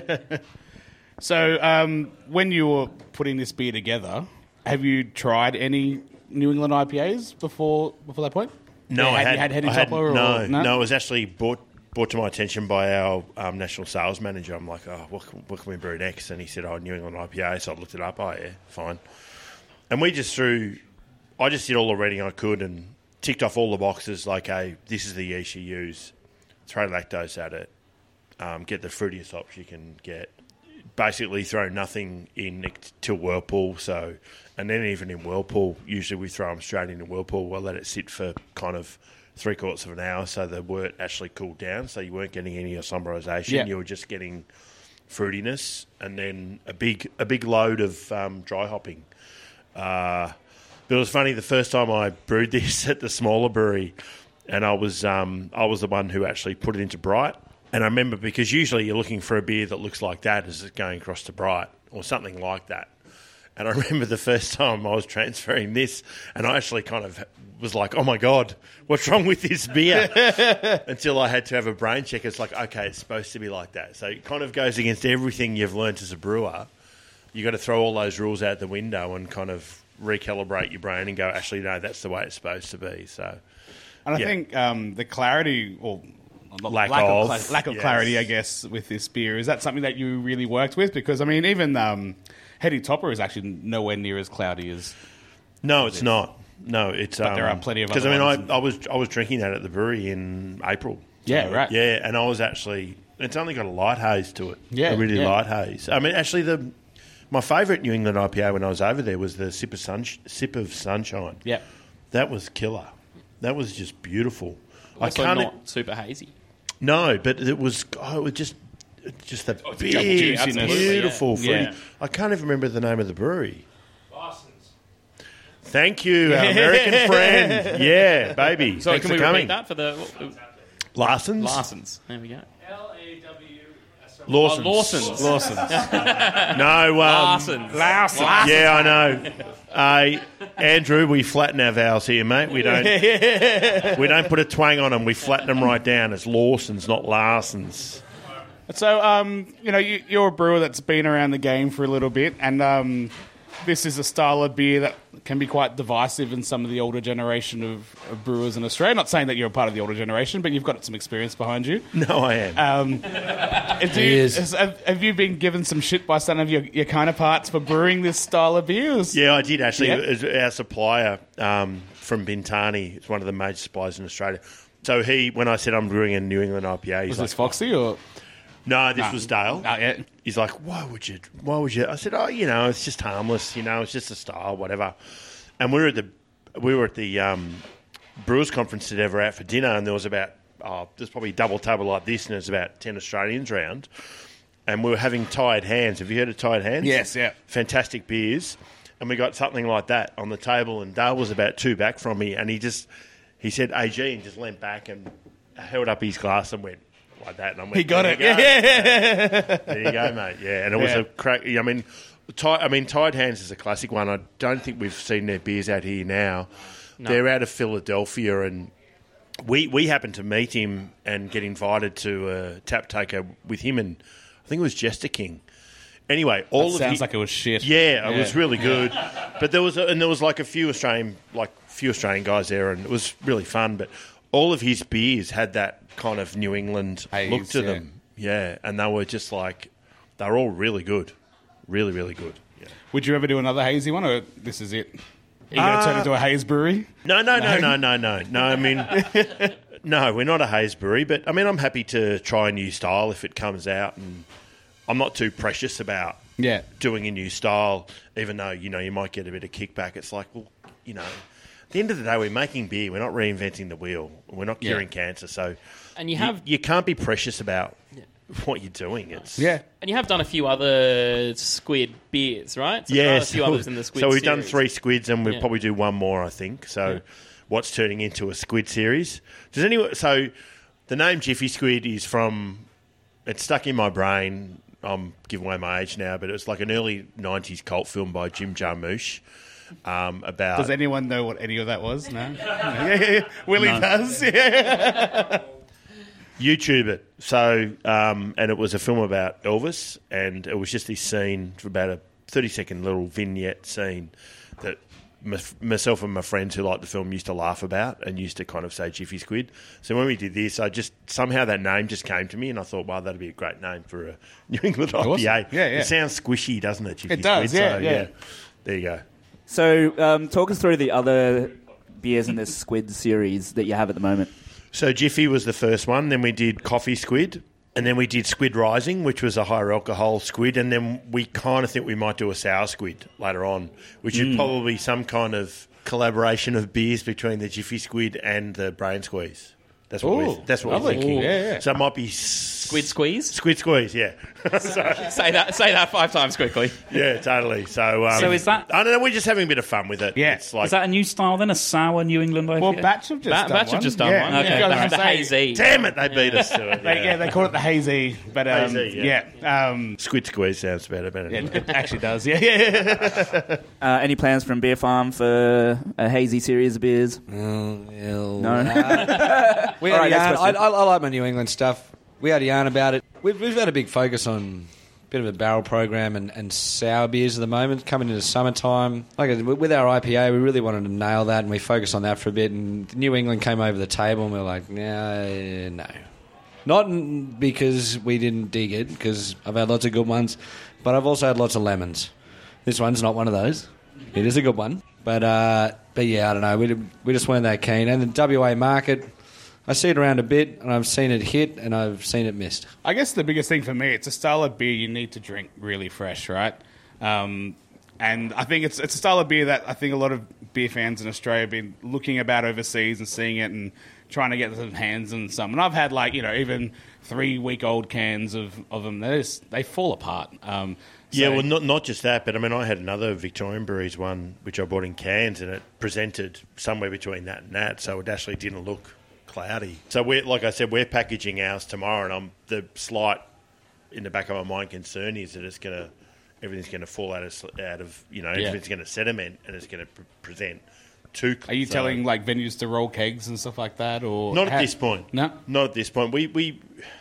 So, um, when you were putting this beer together, have you tried any New England I P As before before that point? No, yeah, I had, had, you had Heady I had Topper? no, or, no, no, it was actually brought brought to my attention by our um, national sales manager. I'm like, oh, what can, what can we brew next? And he said, oh, New England I P A. So I looked it up. Oh, yeah, fine. And we just threw, I just did all the reading I could and ticked off all the boxes like, hey, this is the yeast you use. Throw lactose at it. Um, get the fruitiest hops you can get. Basically throw nothing in till Whirlpool. So, and then even in Whirlpool, usually we throw them straight into Whirlpool. We'll let it sit for kind of three quarters of an hour so the wort actually cooled down. So you weren't getting any isomerization. Yeah. You were just getting fruitiness, and then a big a big load of um, dry hopping. Uh, but it was funny, the first time I brewed this at the smaller brewery, and I was um, I was the one who actually put it into Bright. And I remember, because usually you're looking for a beer that looks like that as it's going across to Bright or something like that. And I remember the first time I was transferring this, and I actually kind of was like, oh, my God, what's wrong with this beer? Until I had to have a brain check. It's like, okay, it's supposed to be like that. So it kind of goes against everything you've learnt as a brewer. You've got to throw all those rules out the window and kind of recalibrate your brain and go, actually, no, that's the way it's supposed to be. So, And I yeah. think um, the clarity, or Lack lack of, cla- lack of yes. clarity, I guess, with this beer, is that something that you really worked with? Because, I mean, even um, Heady Topper is actually nowhere near as cloudy as... No, it's not. No, it's... But um, there are plenty of Because, other I mean, ones. I, I was I was drinking that at the brewery in April. Yeah, right. Yeah, and I was actually... It's only got a light haze to it. Yeah, A really yeah. light haze. I mean, actually, the my favourite New England I P A when I was over there was the Sip of, Sun, Sip of Sunshine. Yeah. That was killer. That was just beautiful. Also I can't... not super hazy. No, but it was, oh, it was just... Just the it's big, juiciness. beautiful Yeah. fruity. Yeah. I can't even remember the name of the brewery. Thank you, our American friend. Yeah, baby. So Thanks can we for coming. repeat that for the... Larson's? Larson's. There we go. L A W S O N. Lawson's. Oh, Lawson's. Lawson's. no, um... Larson's. Larson's. Yeah, I know. Uh, Andrew, we flatten our vowels here, mate. We don't we don't put a twang on them. We flatten them right down. It's Lawson's, not Larson's. So, um, you know, you, you're a brewer that's been around the game for a little bit, and um, this is a style of beer that can be quite divisive in some of the older generation of, of brewers in Australia. Not saying that you're a part of the older generation, but you've got some experience behind you. No, I am. Um, do He you, is. has- have, have you been given some shit by some of your, your counterparts for brewing this style of beers? Yeah, I did actually. Yeah? As our supplier um, from Bintani, it's one of the major suppliers in Australia. So he, when I said I'm brewing a New England I P A, he's Was like, this Foxy or? no, this No. was Dale. Oh, yeah. He's like, why would you? Why would you? I said, oh, you know, it's just harmless. You know, it's just a style, whatever. And we were at the we were at the um, Brewers Conference at Ever out for dinner, and there was about oh, there's probably a double table like this, and there's about ten Australians round, and we were having Tired Hands. Have you heard of Tired Hands? Yes, yeah. Fantastic beers, and we got something like that on the table, and Dale was about two back from me, and he just he said A G and just leant back and held up his glass and went like that, and I went, He got "There it. you go." Yeah. There you go, mate. Yeah, and it was Yeah. a crack. I mean, Tide, I mean, Tide Hands is a classic one. I don't think we've seen their beers out here now. No. They're out of Philadelphia, and we we happened to meet him and get invited to a tap taker with him, and I think it was Jester King. Anyway, all That of sounds his- like it was shit. Yeah, it Yeah. was really good. But there was a, and there was like a few Australian like few Australian guys there, and it was really fun. But all of his beers had that kind of New England Haze, look to yeah. them. Yeah, and they were just like they were all really good, really really good. Yeah. Would you ever do another hazy one, or this is it? Are you going to turn Uh, into a haze brewery? No, no, no, no, no, no, no. I mean, no, we're not a haze brewery, but I mean, I'm happy to try a new style if it comes out, and I'm not too precious about Yeah. doing a new style, even though you know you might get a bit of kickback. It's like, well, you know, at the end of the day, we're making beer. We're not reinventing the wheel. We're not curing Yeah. cancer. So, And you have you, can't be precious about what you're doing. It's Yeah. and you have done a few other squid beers, right? So there are yeah. a few So, others in the squid so we've done series. three squids, and we'll Yeah. probably do one more, I think. So. what's turning into a squid series. Does anyone? So the name Jiffy Squid is from. It's stuck in my brain. I'm giving away my age now, but it was like an early nineties cult film by Jim Jarmusch. Um, about Does anyone know what any of that was? No. yeah, yeah, yeah. Willie No. does. Yeah. YouTube it. So, um, and it was a film about Elvis, and it was just this scene for about a thirty-second little vignette scene that my, myself and my friends who liked the film used to laugh about and used to kind of say Jiffy Squid. So when we did this, I just somehow that name just came to me, and I thought, wow, that'd be a great name for a New England I P A. Awesome. Yeah, yeah. It sounds squishy, doesn't it, Jiffy It does, Squid? yeah, So, yeah. There you go. So, um, talk us through the other beers in this squid series that you have at the moment. So Jiffy was the first one. Then we did Coffee Squid. And then we did Squid Rising, which was a higher alcohol squid. And then we kind of think we might do a sour squid later on, which Mm. is probably some kind of collaboration of beers between the Jiffy Squid and the Brain Squeeze. That's what, Ooh, we're, that's what we're lovely. thinking. Yeah, yeah. So it might be... Squid Squeeze? Squid Squeeze, yeah. so, say that say that five times quickly. yeah, totally. So, um, So is that- I don't know, we're just having a bit of fun with it. Yeah. It's like, Is that a new style then? A sour New England I P A? Well, Batch have just Ba- done Batch one. have just done yeah. one. Okay. Yeah, I was The, gonna the say, hazy. damn it, they beat us to it. They, yeah, they call it the hazy, but um, Hazy, yeah, yeah. um, Squid Squeeze sounds better, but yeah, anyway. it actually does. Yeah, yeah. Uh, any plans from Beer Farm for a hazy series of beers? Oh, well, No. uh, we All had right, a next yarn. I, question. I, I like my New England stuff. We had a yarn about it. We've, we've had a big focus on a bit of a barrel program and, and sour beers at the moment. Coming into summertime, like I said, with our I P A, we really wanted to nail that, and we focused on that for a bit. And New England came over the table, and we were like, no, no. Not n- because we didn't dig it, because I've had lots of good ones, but I've also had lots of lemons. This one's not one of those. It is a good one. But, uh, but yeah, I don't know. We, we just weren't that keen. And the W A market, I see it around a bit, and I've seen it hit, and I've seen it missed. I guess the biggest thing for me, it's a style of beer you need to drink really fresh, right? Um, and I think it's it's a style of beer that I think a lot of beer fans in Australia have been looking about overseas and seeing it and trying to get their hands on some. And I've had, like, you know, even three-week-old cans of, of them. They just, they fall apart. Um, Yeah, so- well, not not just that, but I mean, I had another Victorian Breweries one, which I bought in cans, and it presented somewhere between that and that, so it actually didn't look cloudy. So we're, like I said, we're packaging ours tomorrow, and I'm the slight in the back of my mind concern is that it's going to everything's going to fall out of out of you know Yeah. everything's going to sediment and it's going to pre- present too. Are you so- telling, like, venues to roll kegs and stuff like that? Or Not at how- this point. No? Not at this point. We we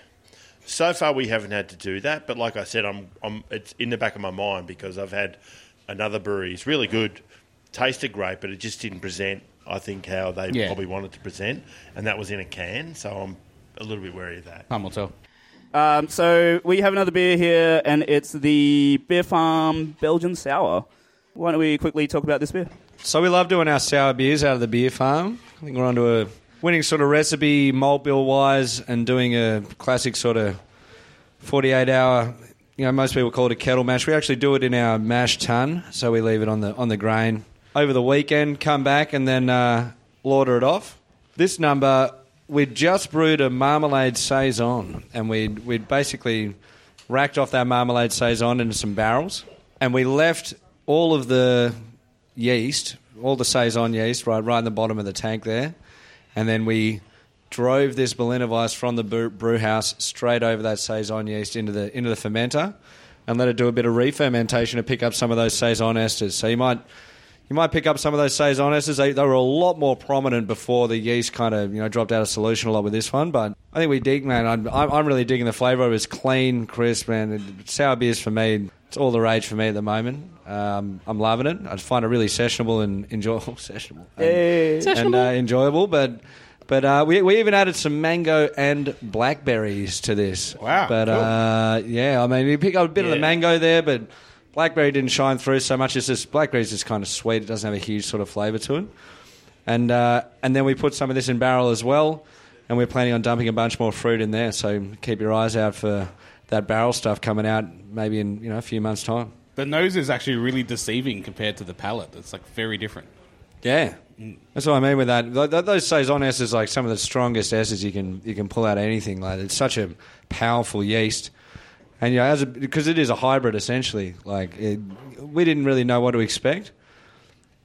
so far we haven't had to do that, but like I said, I'm I'm it's in the back of my mind because I've had another brewery. It's really good, tasted great, but it just didn't present. I think how they Yeah. probably wanted to present, and that was in a can. So I'm a little bit wary of that. Time will tell. Um, so we have another beer here, and it's the Beer Farm Belgian Sour. Why don't we quickly talk about this beer? So we love doing our sour beers out of the beer farm. I think we're onto a winning sort of recipe, malt bill wise, and doing a classic sort of forty-eight hour. You know, most people call it a kettle mash. We actually do it in our mash tun, so we leave it on the on the grain over the weekend. Come back and then uh, lauder it off. This number, we'd just brewed a marmalade saison, and we'd we'd basically racked off that marmalade saison into some barrels, and we left all of the yeast, all the saison yeast, right, right in the bottom of the tank there, and then we drove this Berliner Weiss from the brew, brew house straight over that saison yeast into the into the fermenter, and let it do a bit of re-fermentation to pick up some of those saison esters. So you might you might pick up some of those saison esters. They, they were a lot more prominent before the yeast kind of you know dropped out of solution a lot with this one, but I think we dig, man. I'm, I'm really digging the flavour. It's clean, crisp, man. Sour beers for me, it's all the rage for me at the moment. Um, I'm loving it. I find it really sessionable and enjoyable. Sessionable. Hey. And, and uh, enjoyable, but but uh, we we even added some mango and blackberries to this. Wow, But cool. uh, yeah, I mean, you pick up a bit of the Yeah. mango there, but blackberry didn't shine through so much. It's just blackberry's just kind of sweet. It doesn't have a huge sort of flavour to it. And uh, and then we put some of this in barrel as well, and we're planning on dumping a bunch more fruit in there. So keep your eyes out for that barrel stuff coming out maybe in you know a few months' time. The nose is actually really deceiving compared to the palate. It's, like, very different. Yeah, that's what I mean with that. Th- th- Those saison esters are like some of the strongest esters you can you can pull out of anything. Like it's such a powerful yeast, and you know, as a, because it is a hybrid essentially. Like it, we didn't really know what to expect,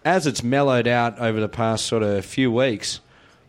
as it's mellowed out over the past sort of few weeks,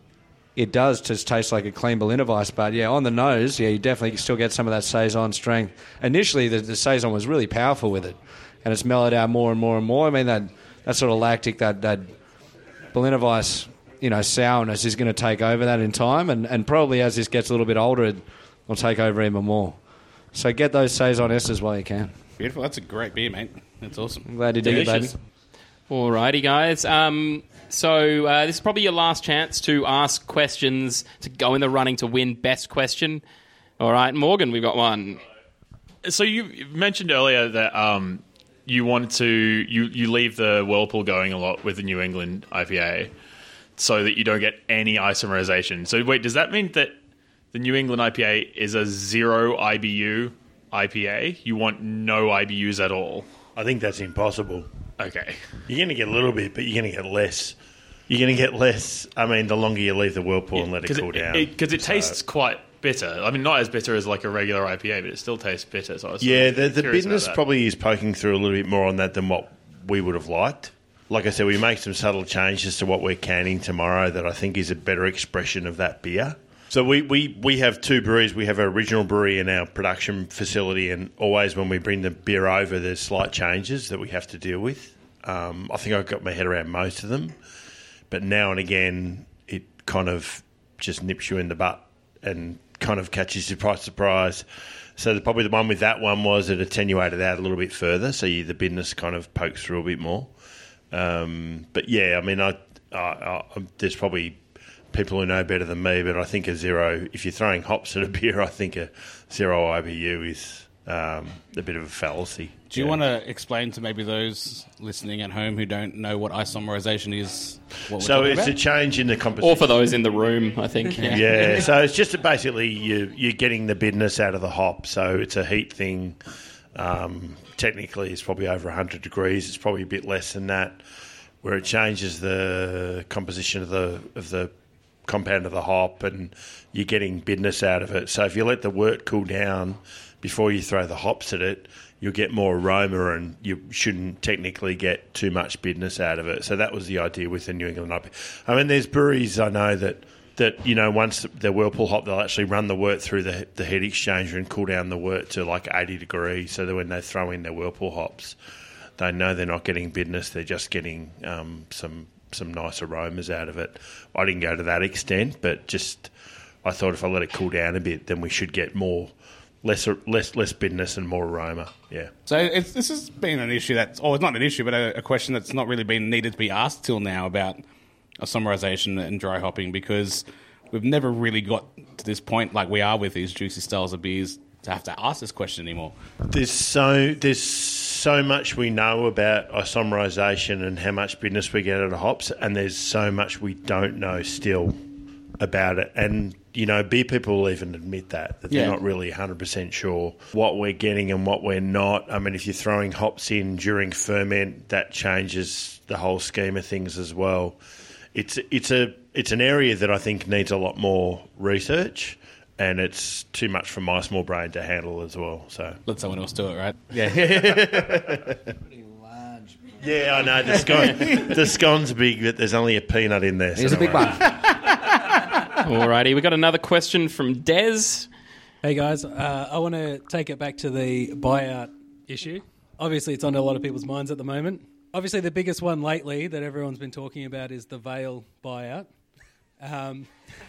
it does just taste like a clean Berliner Weiss. But yeah, on the nose, yeah, you definitely still get some of that Saison strength. Initially, the, the Saison was really powerful with it, and it's mellowed out more and more and more. I mean, that that sort of lactic, that that Berliner Weiss, you know, sourness is going to take over that in time, and, and probably as this gets a little bit older, it will take over even more. So get those Saison S's while you can. Beautiful. That's a great beer, mate. That's awesome. I'm glad you dig it, baby. Alrighty, guys. Um, so uh, this is probably your last chance to ask questions to go in the running to win best question. All right, Morgan, we've got one. So you mentioned earlier that um, you wanted to you, you leave the whirlpool going a lot with the New England I P A so that you don't get any isomerization. So wait, does that mean that the New England I P A is a zero I B U I P A? You want no I B Us at all? I think that's impossible. Okay. You're going to get a little bit, but you're going to get less. You're going to get less, I mean, the longer you leave the whirlpool yeah, and let it cool it, down. Because it, it so. tastes quite bitter. I mean, not as bitter as like a regular I P A, but it still tastes bitter. So I was yeah, sort of the, the bitterness that. probably is poking through a little bit more on that than what we would have liked. Like I said, we make some subtle changes to what we're canning tomorrow that I think is a better expression of that beer. So we, we, we have two breweries. We have our original brewery and our production facility, and always when we bring the beer over, there's slight changes that we have to deal with. Um, I think I've got my head around most of them, but now and again it kind of just nips you in the butt and kind of catches you by surprise. So the, probably the one with that one was it attenuated out a little bit further, so you, the bitterness kind of pokes through a bit more. Um, but yeah, I mean, I, I, I, there's probably people who know better than me, but I think a zero, if you're throwing hops at a beer, I think a zero I B U is um, a bit of a fallacy. Do you yeah. want to explain to maybe those listening at home who don't know what isomerization is? What we're so it's about? a change in the composition. Or for those in the room, I think. yeah. yeah, so it's just basically you, you're getting the bitterness out of the hop. So it's a heat thing. Um, technically, it's probably over one hundred degrees. It's probably a bit less than that, where it changes the composition of the of the compound of the hop, and you're getting bitterness out of it. So if you let the wort cool down before you throw the hops at it, you'll get more aroma, and you shouldn't technically get too much bitterness out of it. So that was the idea with the New England I P A. I mean, there's breweries I know that, that you know, once the whirlpool hop, they'll actually run the wort through the, the heat exchanger and cool down the wort to like eighty degrees, so that when they throw in their whirlpool hops, they know they're not getting bitterness, they're just getting um, some some nice aromas out of it. I didn't go to that extent, but just I thought if I let it cool down a bit, then we should get more... Less, less, less bitterness and more aroma. Yeah. So it's, this has been an issue that's, or it's not an issue, but a, a question that's not really been needed to be asked till now about isomerization and dry hopping, because we've never really got to this point like we are with these juicy styles of beers to have to ask this question anymore. There's so there's so much we know about isomerization and how much bitterness we get out of hops, and there's so much we don't know still about it. And you know, beer people will even admit that, that they're yeah. not really one hundred percent sure what we're getting and what we're not. I mean, if you're throwing hops in during ferment, that changes the whole scheme of things as well. It's it's a it's an area that I think needs a lot more research, and it's too much for my small brain to handle as well. So let someone else do it, right? Yeah. Pretty large. Yeah, I know. The scone, the scone's big, but there's only a peanut in there. There's so a big one. Alrighty, we got another question from Des. Hey guys, uh, I want to take it back to the buyout issue. Obviously, it's on a lot of people's minds at the moment. Obviously, the biggest one lately that everyone's been talking about is the Vale buyout. Um,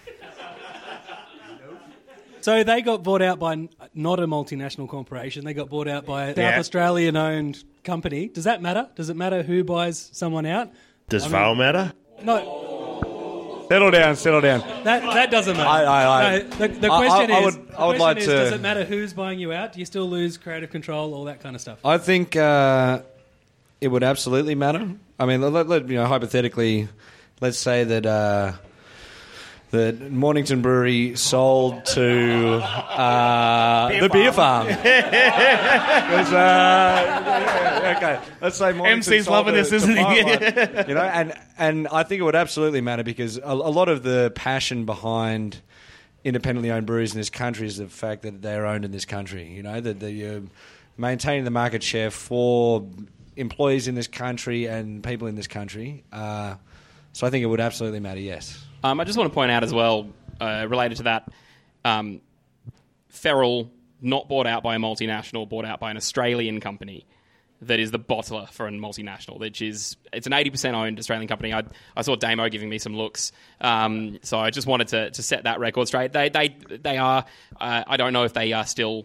so they got bought out by not a multinational corporation. They got bought out by a Yeah. South Australian-owned company. Does that matter? Does it matter who buys someone out? Does I Vale mean, matter? No. Settle down, settle down. That that doesn't matter. I, I, I, no, the, the I- question I, I is, would, the I would question like is to. does it matter who's buying you out? Do you still lose creative control, all that kind of stuff? I think uh, it would absolutely matter. I mean, let, let, you know, hypothetically, let's say that uh, that Mornington Brewery sold to uh, Beer the farm. beer farm. 'Cause, uh, okay, let's say Mornington M C's sold loving to- this, to isn't he? Pipeline, you know, and and I think it would absolutely matter, because a, a lot of the passion behind independently owned breweries in this country is the fact that they're owned in this country. You know, that you're maintaining the market share for employees in this country and people in this country. Uh, so I think it would absolutely matter, yes. Um, I just want to point out as well, uh, related to that, um, Feral not bought out by a multinational, bought out by an Australian company that is the bottler for a multinational, which is, it's an eighty percent owned Australian company. I, I saw Damo giving me some looks. Um, so I just wanted to, to set that record straight. They they they are, uh, I don't know if they are still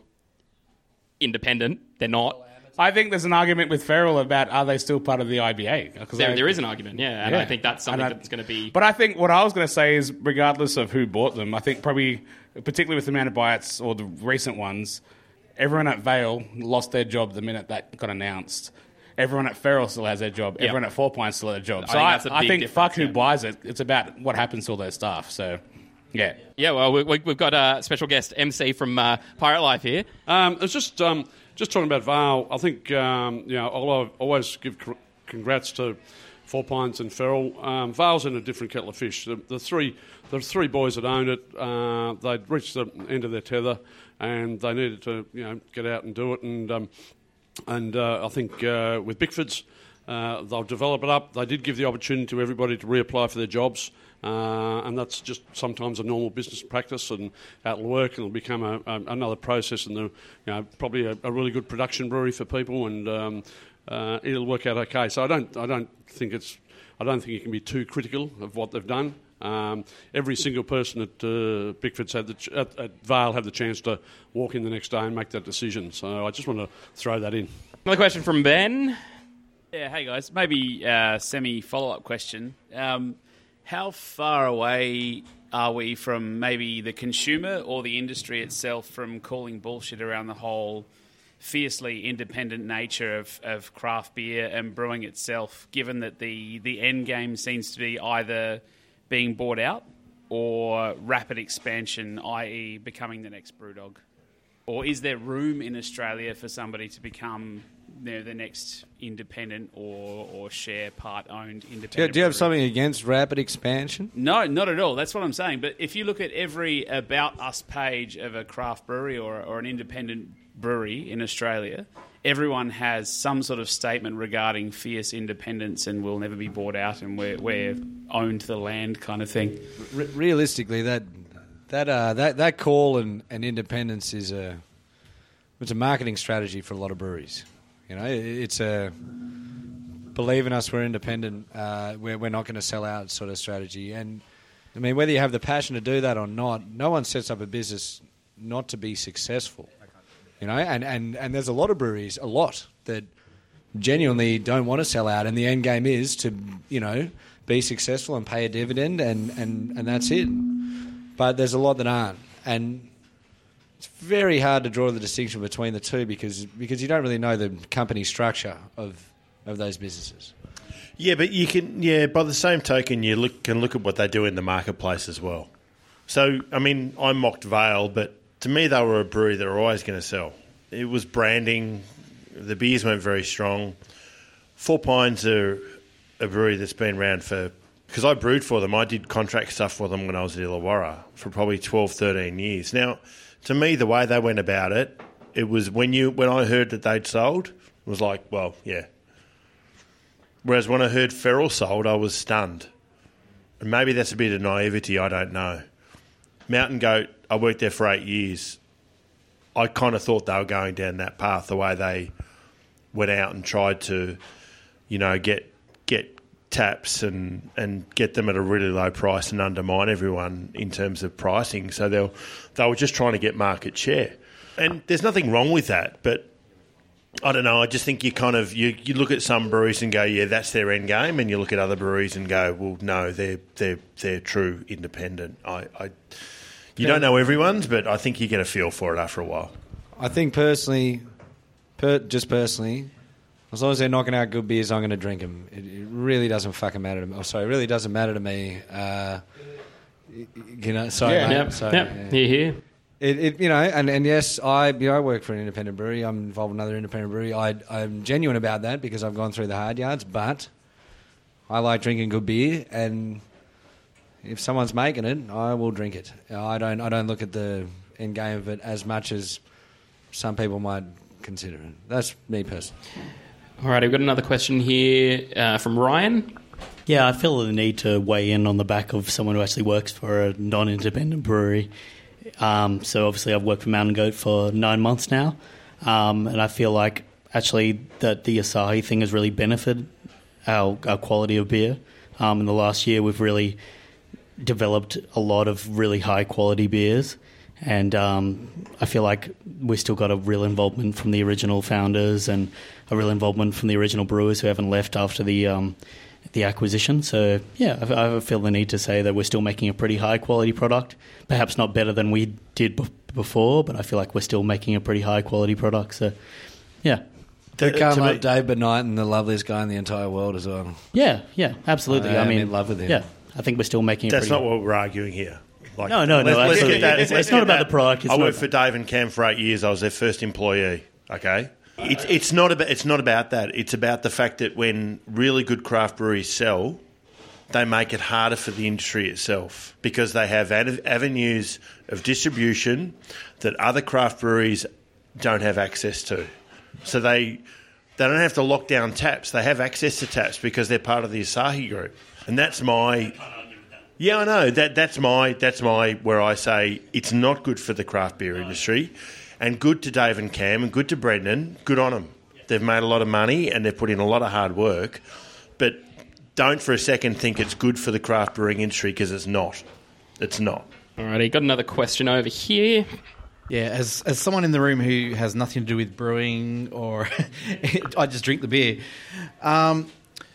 independent. They're not. I think there's an argument with Feral about are they still part of the I B A? There, I, there is an argument, yeah. And yeah. I think that's something I, that's going to be... But I think what I was going to say is, regardless of who bought them, I think probably, particularly with the amount of buyouts or the recent ones, everyone at Vale lost their job the minute that got announced. Everyone at Feral still has their job. Everyone yep. at Four Pines still has their job. I So think I, that's a I big think difference, fuck who yeah. buys it. It's about what happens to all their staff. So, yeah. Yeah, well, we, we, we've got a special guest, M C from uh, Pirate Life here. Um, it's just um, just talking about Vale. I think um, you know I'll always give c- congrats to Four Pines and Feral. Um, Vale's in a different kettle of fish. The, the three the three boys that owned it, uh, they'd reached the end of their tether, and they needed to you know get out and do it. And um, and uh, I think uh, with Bickford's, uh, they'll develop it up. They did give the opportunity to everybody to reapply for their jobs. Uh, and that's just sometimes a normal business practice, and that'll work, and it'll become a, a, another process, and the, you know, probably a, a really good production brewery for people, and um, uh, it'll work out okay. So I don't, I don't think it's, I don't think you can be too critical of what they've done. Um, every single person at uh, Bickford's had the ch- at, at Vale had the chance to walk in the next day and make that decision. So I just want to throw that in. Another question from Ben. Yeah, hey guys, maybe a semi follow-up question. Um, How far away are we from maybe the consumer or the industry itself from calling bullshit around the whole fiercely independent nature of, of craft beer and brewing itself, given that the, the end game seems to be either being bought out or rapid expansion, that is becoming the next Brewdog? Or is there room in Australia for somebody to become you know, the next independent or, or share part-owned independent Do you, do you have brewery? something against rapid expansion? No, not at all. That's what I'm saying. But if you look at every About Us page of a craft brewery or, or an independent brewery in Australia, everyone has some sort of statement regarding fierce independence and will never be bought out and we're, we're owned the land kind of thing. Re- realistically, that that uh, that that call and, and independence is a it's a marketing strategy for a lot of breweries. You know, it, it's a believe in us, we're independent, uh, we're we're not going to sell out sort of strategy. And I mean, whether you have the passion to do that or not, no one sets up a business not to be successful. You know, and, and, and there's a lot of breweries, a lot that genuinely don't want to sell out, and the end game is to you know be successful and pay a dividend, and, and, and that's it. But there's a lot that aren't, and it's very hard to draw the distinction between the two because because you don't really know the company structure of of those businesses. Yeah, but you can. Yeah, by the same token, you look can look at what they do in the marketplace as well. So, I mean, I mocked Vale, but to me, they were a brewery that were always going to sell. It was branding. The beers weren't very strong. Four Pines are a brewery that's been around for... Because I brewed for them. I did contract stuff for them when I was at Illawarra for probably twelve, thirteen years. Now, to me, the way they went about it, it was when you when I heard that they'd sold, it was like, well, yeah. Whereas when I heard Feral sold, I was stunned. And maybe that's a bit of naivety, I don't know. Mountain Goat, I worked there for eight years. I kind of thought they were going down that path, the way they went out and tried to, you know, get get taps and, and get them at a really low price and undermine everyone in terms of pricing. So they were, they were just trying to get market share. And there's nothing wrong with that, but I don't know, I just think you kind of, you, you look at some breweries and go, yeah, that's their end game, and you look at other breweries and go, well, no, they're they're they're true independent. I, I You don't know everyone's, but I think you get a feel for it after a while. I think personally, per, just personally, as long as they're knocking out good beers, I'm going to drink them. It, it really doesn't fucking matter to me. Oh, sorry, it really doesn't matter to me. Uh, you know, sorry, yeah, mate. Yep, sorry, yep. yeah. Here, here. It, it, you know, and, and yes, I you know, I work for an independent brewery. I'm involved in another independent brewery. I, I'm genuine about that because I've gone through the hard yards, but I like drinking good beer, and if someone's making it, I will drink it. I don't I don't look at the end game of it as much as some people might consider it. That's me personally. All right, we've got another question here uh, from Ryan. Yeah, I feel the need to weigh in on the back of someone who actually works for a non-independent brewery. Um, so obviously I've worked for Mountain Goat for nine months now, um, and I feel like actually that the Asahi thing has really benefited our, our quality of beer. Um, in the last year we've really developed a lot of really high-quality beers, and um, I feel like we've still got a real involvement from the original founders and a real involvement from the original brewers who haven't left after the um, the acquisition. So, yeah, I, I feel the need to say that we're still making a pretty high-quality product. Perhaps not better than we did b- before, but I feel like we're still making a pretty high-quality product. So, yeah. To come up Dave Benight and the loveliest guy in the entire world as well. Yeah, yeah, absolutely. I, I am mean, in love with him. Yeah, I think we're still making a That's pretty... not what we're arguing here. Like, no, no, no. Let's, let's absolutely. get that. It's, Let's it's not get about that. the product. It's I not worked for Dave and Cam for eight years. I was their first employee. Okay, it's it's not about it's not about that. It's about the fact that when really good craft breweries sell, they make it harder for the industry itself because they have ad- avenues of distribution that other craft breweries don't have access to. So they they don't have to lock down taps. They have access to taps because they're part of the Asahi group, and that's my. Yeah, I know. That that's my that's my where I say it's not good for the craft beer industry, and good to Dave and Cam and good to Brendan. Good on them. They've made a lot of money and they've put in a lot of hard work, but don't for a second think it's good for the craft brewing industry because it's not. It's not. Alrighty, got another question over here. Yeah, as as someone in the room who has nothing to do with brewing or I just drink the beer. Um,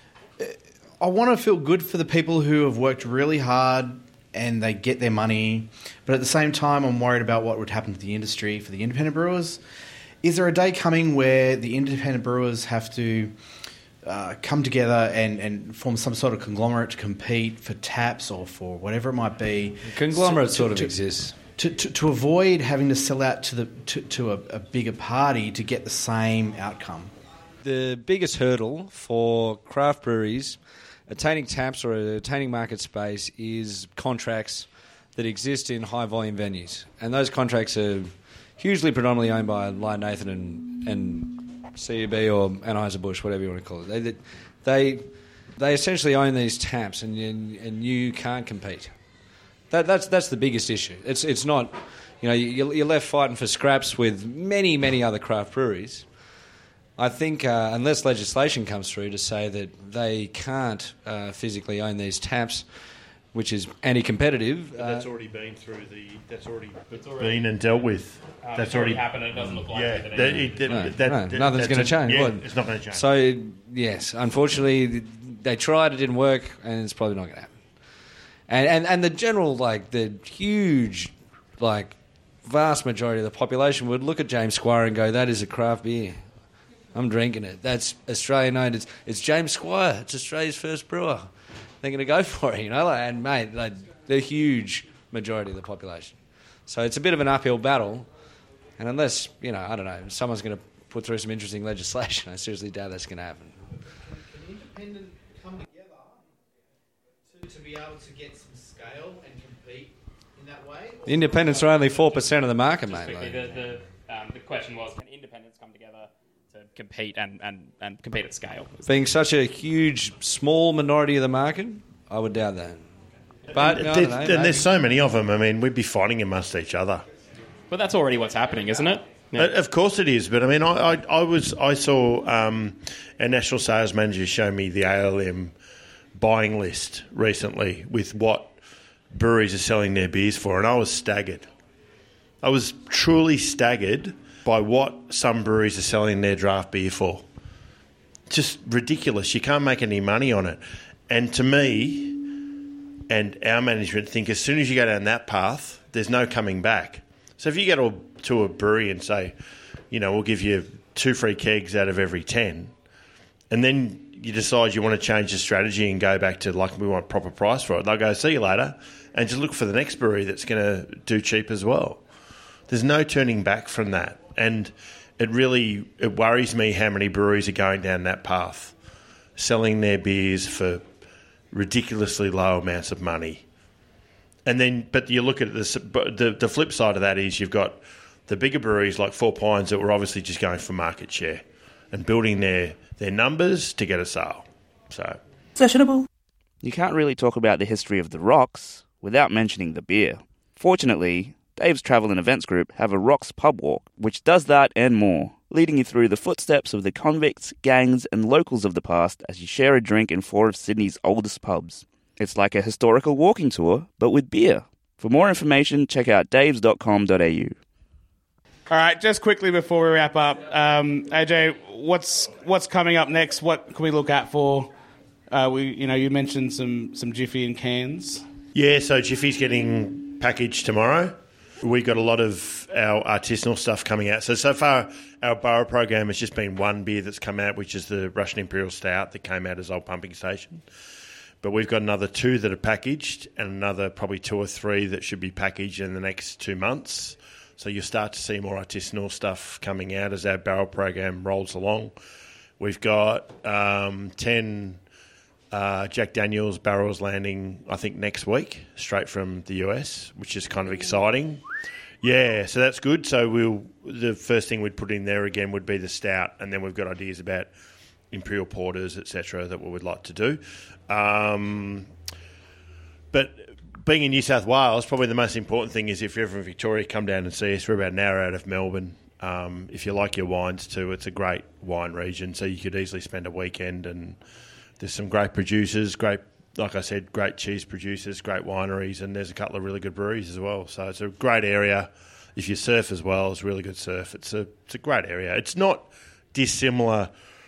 I want to feel good for the people who have worked really hard and they get their money, but at the same time I'm worried about what would happen to the industry for the independent brewers. Is there a day coming where the independent brewers have to uh, come together and, and form some sort of conglomerate to compete for taps or for whatever it might be? Conglomerate So- to- sort of to- exists. To, to, to avoid having to sell out to the to, to a, a bigger party to get the same outcome. The biggest hurdle for craft breweries attaining taps or attaining market space is contracts that exist in high volume venues, and those contracts are hugely predominantly owned by Lion Nathan and and C U B or Anheuser-Busch, whatever you want to call it. They they they essentially own these taps, and and, and you can't compete. That, that's that's the biggest issue. It's it's not, you know, you, you're left fighting for scraps with many many other craft breweries. I think uh, unless legislation comes through to say that they can't uh, physically own these taps, which is anti-competitive. But that's already been through the. That's already, been and dealt with. Uh, that's it's already already happened and it doesn't look likely yeah, that that, any- it, that, No, that, no, that- nothing's that's going to a- change. Yeah, Well, it's not going to change. So yes, unfortunately, they tried. It didn't work, and it's probably not going to happen. And, and and the general, like, the huge, like, vast majority of the population would look at James Squire and go, that is a craft beer. I'm drinking it. That's Australian owned. It's, it's James Squire. It's Australia's first brewer. They're going to go for it, you know? Like, and, mate, like, the huge majority of the population. So it's a bit of an uphill battle. And unless, you know, I don't know, someone's going to put through some interesting legislation, I seriously doubt that's going to happen. Can independent come together to, to be able to get some scale and compete in that way? Independents are only four percent of the market, mate. Quickly, Like, the, the, um, the question was, can independents come together to compete and, and, and compete at scale? being such a huge, small minority of the market, I would doubt that. But, I There- don't know, and maybe. there's so many of them. I mean, we'd be fighting amongst each other. But that's already what's happening, isn't it? Uh, Of course it is, but I mean, I, I, I was I saw um, our national sales manager show me the A L M buying list recently with what breweries are selling their beers for, and I was staggered. I was truly staggered by what some breweries are selling their draft beer for. Just ridiculous. You can't make any money on it. And to me, and our management think as soon as you go down that path, there's no coming back. So if you go to a, to a brewery and say, you know, we'll give you two free kegs out of every ten, and then you decide you want to change the strategy and go back to, like, we want proper price for it, they'll go, see you later, and just look for the next brewery that's going to do cheap as well. There's no turning back from that. And it really it worries me how many breweries are going down that path, selling their beers for ridiculously low amounts of money. And then, but you look at this, but the the flip side of that is you've got the bigger breweries like Four Pines that were obviously just going for market share, and building their, their numbers to get a sale. So Sessionable. You can't really talk about the history of the Rocks without mentioning the beer. Fortunately, Dave's Travel and Events Group have a Rocks pub walk, which does that and more, leading you through the footsteps of the convicts, gangs and locals of the past as you share a drink in four of Sydney's oldest pubs. It's like a historical walking tour, but with beer. For more information, check out daves dot com dot a u. All right, just quickly before we wrap up, um, A J, what's what's coming up next? What can we look out for? Uh, we, you know, you mentioned some some Jiffy and cans. Yeah, so Jiffy's getting packaged tomorrow. We've got a lot of our artisanal stuff coming out. So, so far, our Borough program has just been one beer that's come out, which is the Russian Imperial Stout that came out as Old Pumping Station. But we've got another two that are packaged and another probably two or three that should be packaged in the next two months. So you'll start to see more artisanal stuff coming out as our Barrel program rolls along. We've got um, ten uh, Jack Daniel's barrels landing, I think, next week, straight from the U S, which is kind of exciting. Yeah, so that's good. So we'll the first thing we'd put in there again would be the stout, and then we've got ideas about imperial porters, et cetera, that we would like to do. Um, but being in New South Wales, probably the most important thing is if you're ever in Victoria, come down and see us. We're about an hour out of Melbourne. Um, if you like your wines too, it's a great wine region, so you could easily spend a weekend, and there's some great producers, great, like I said, great cheese producers, great wineries, and there's a couple of really good breweries as well. So it's a great area. If you surf as well, it's really good surf. It's a it's a great area. It's not dissimilar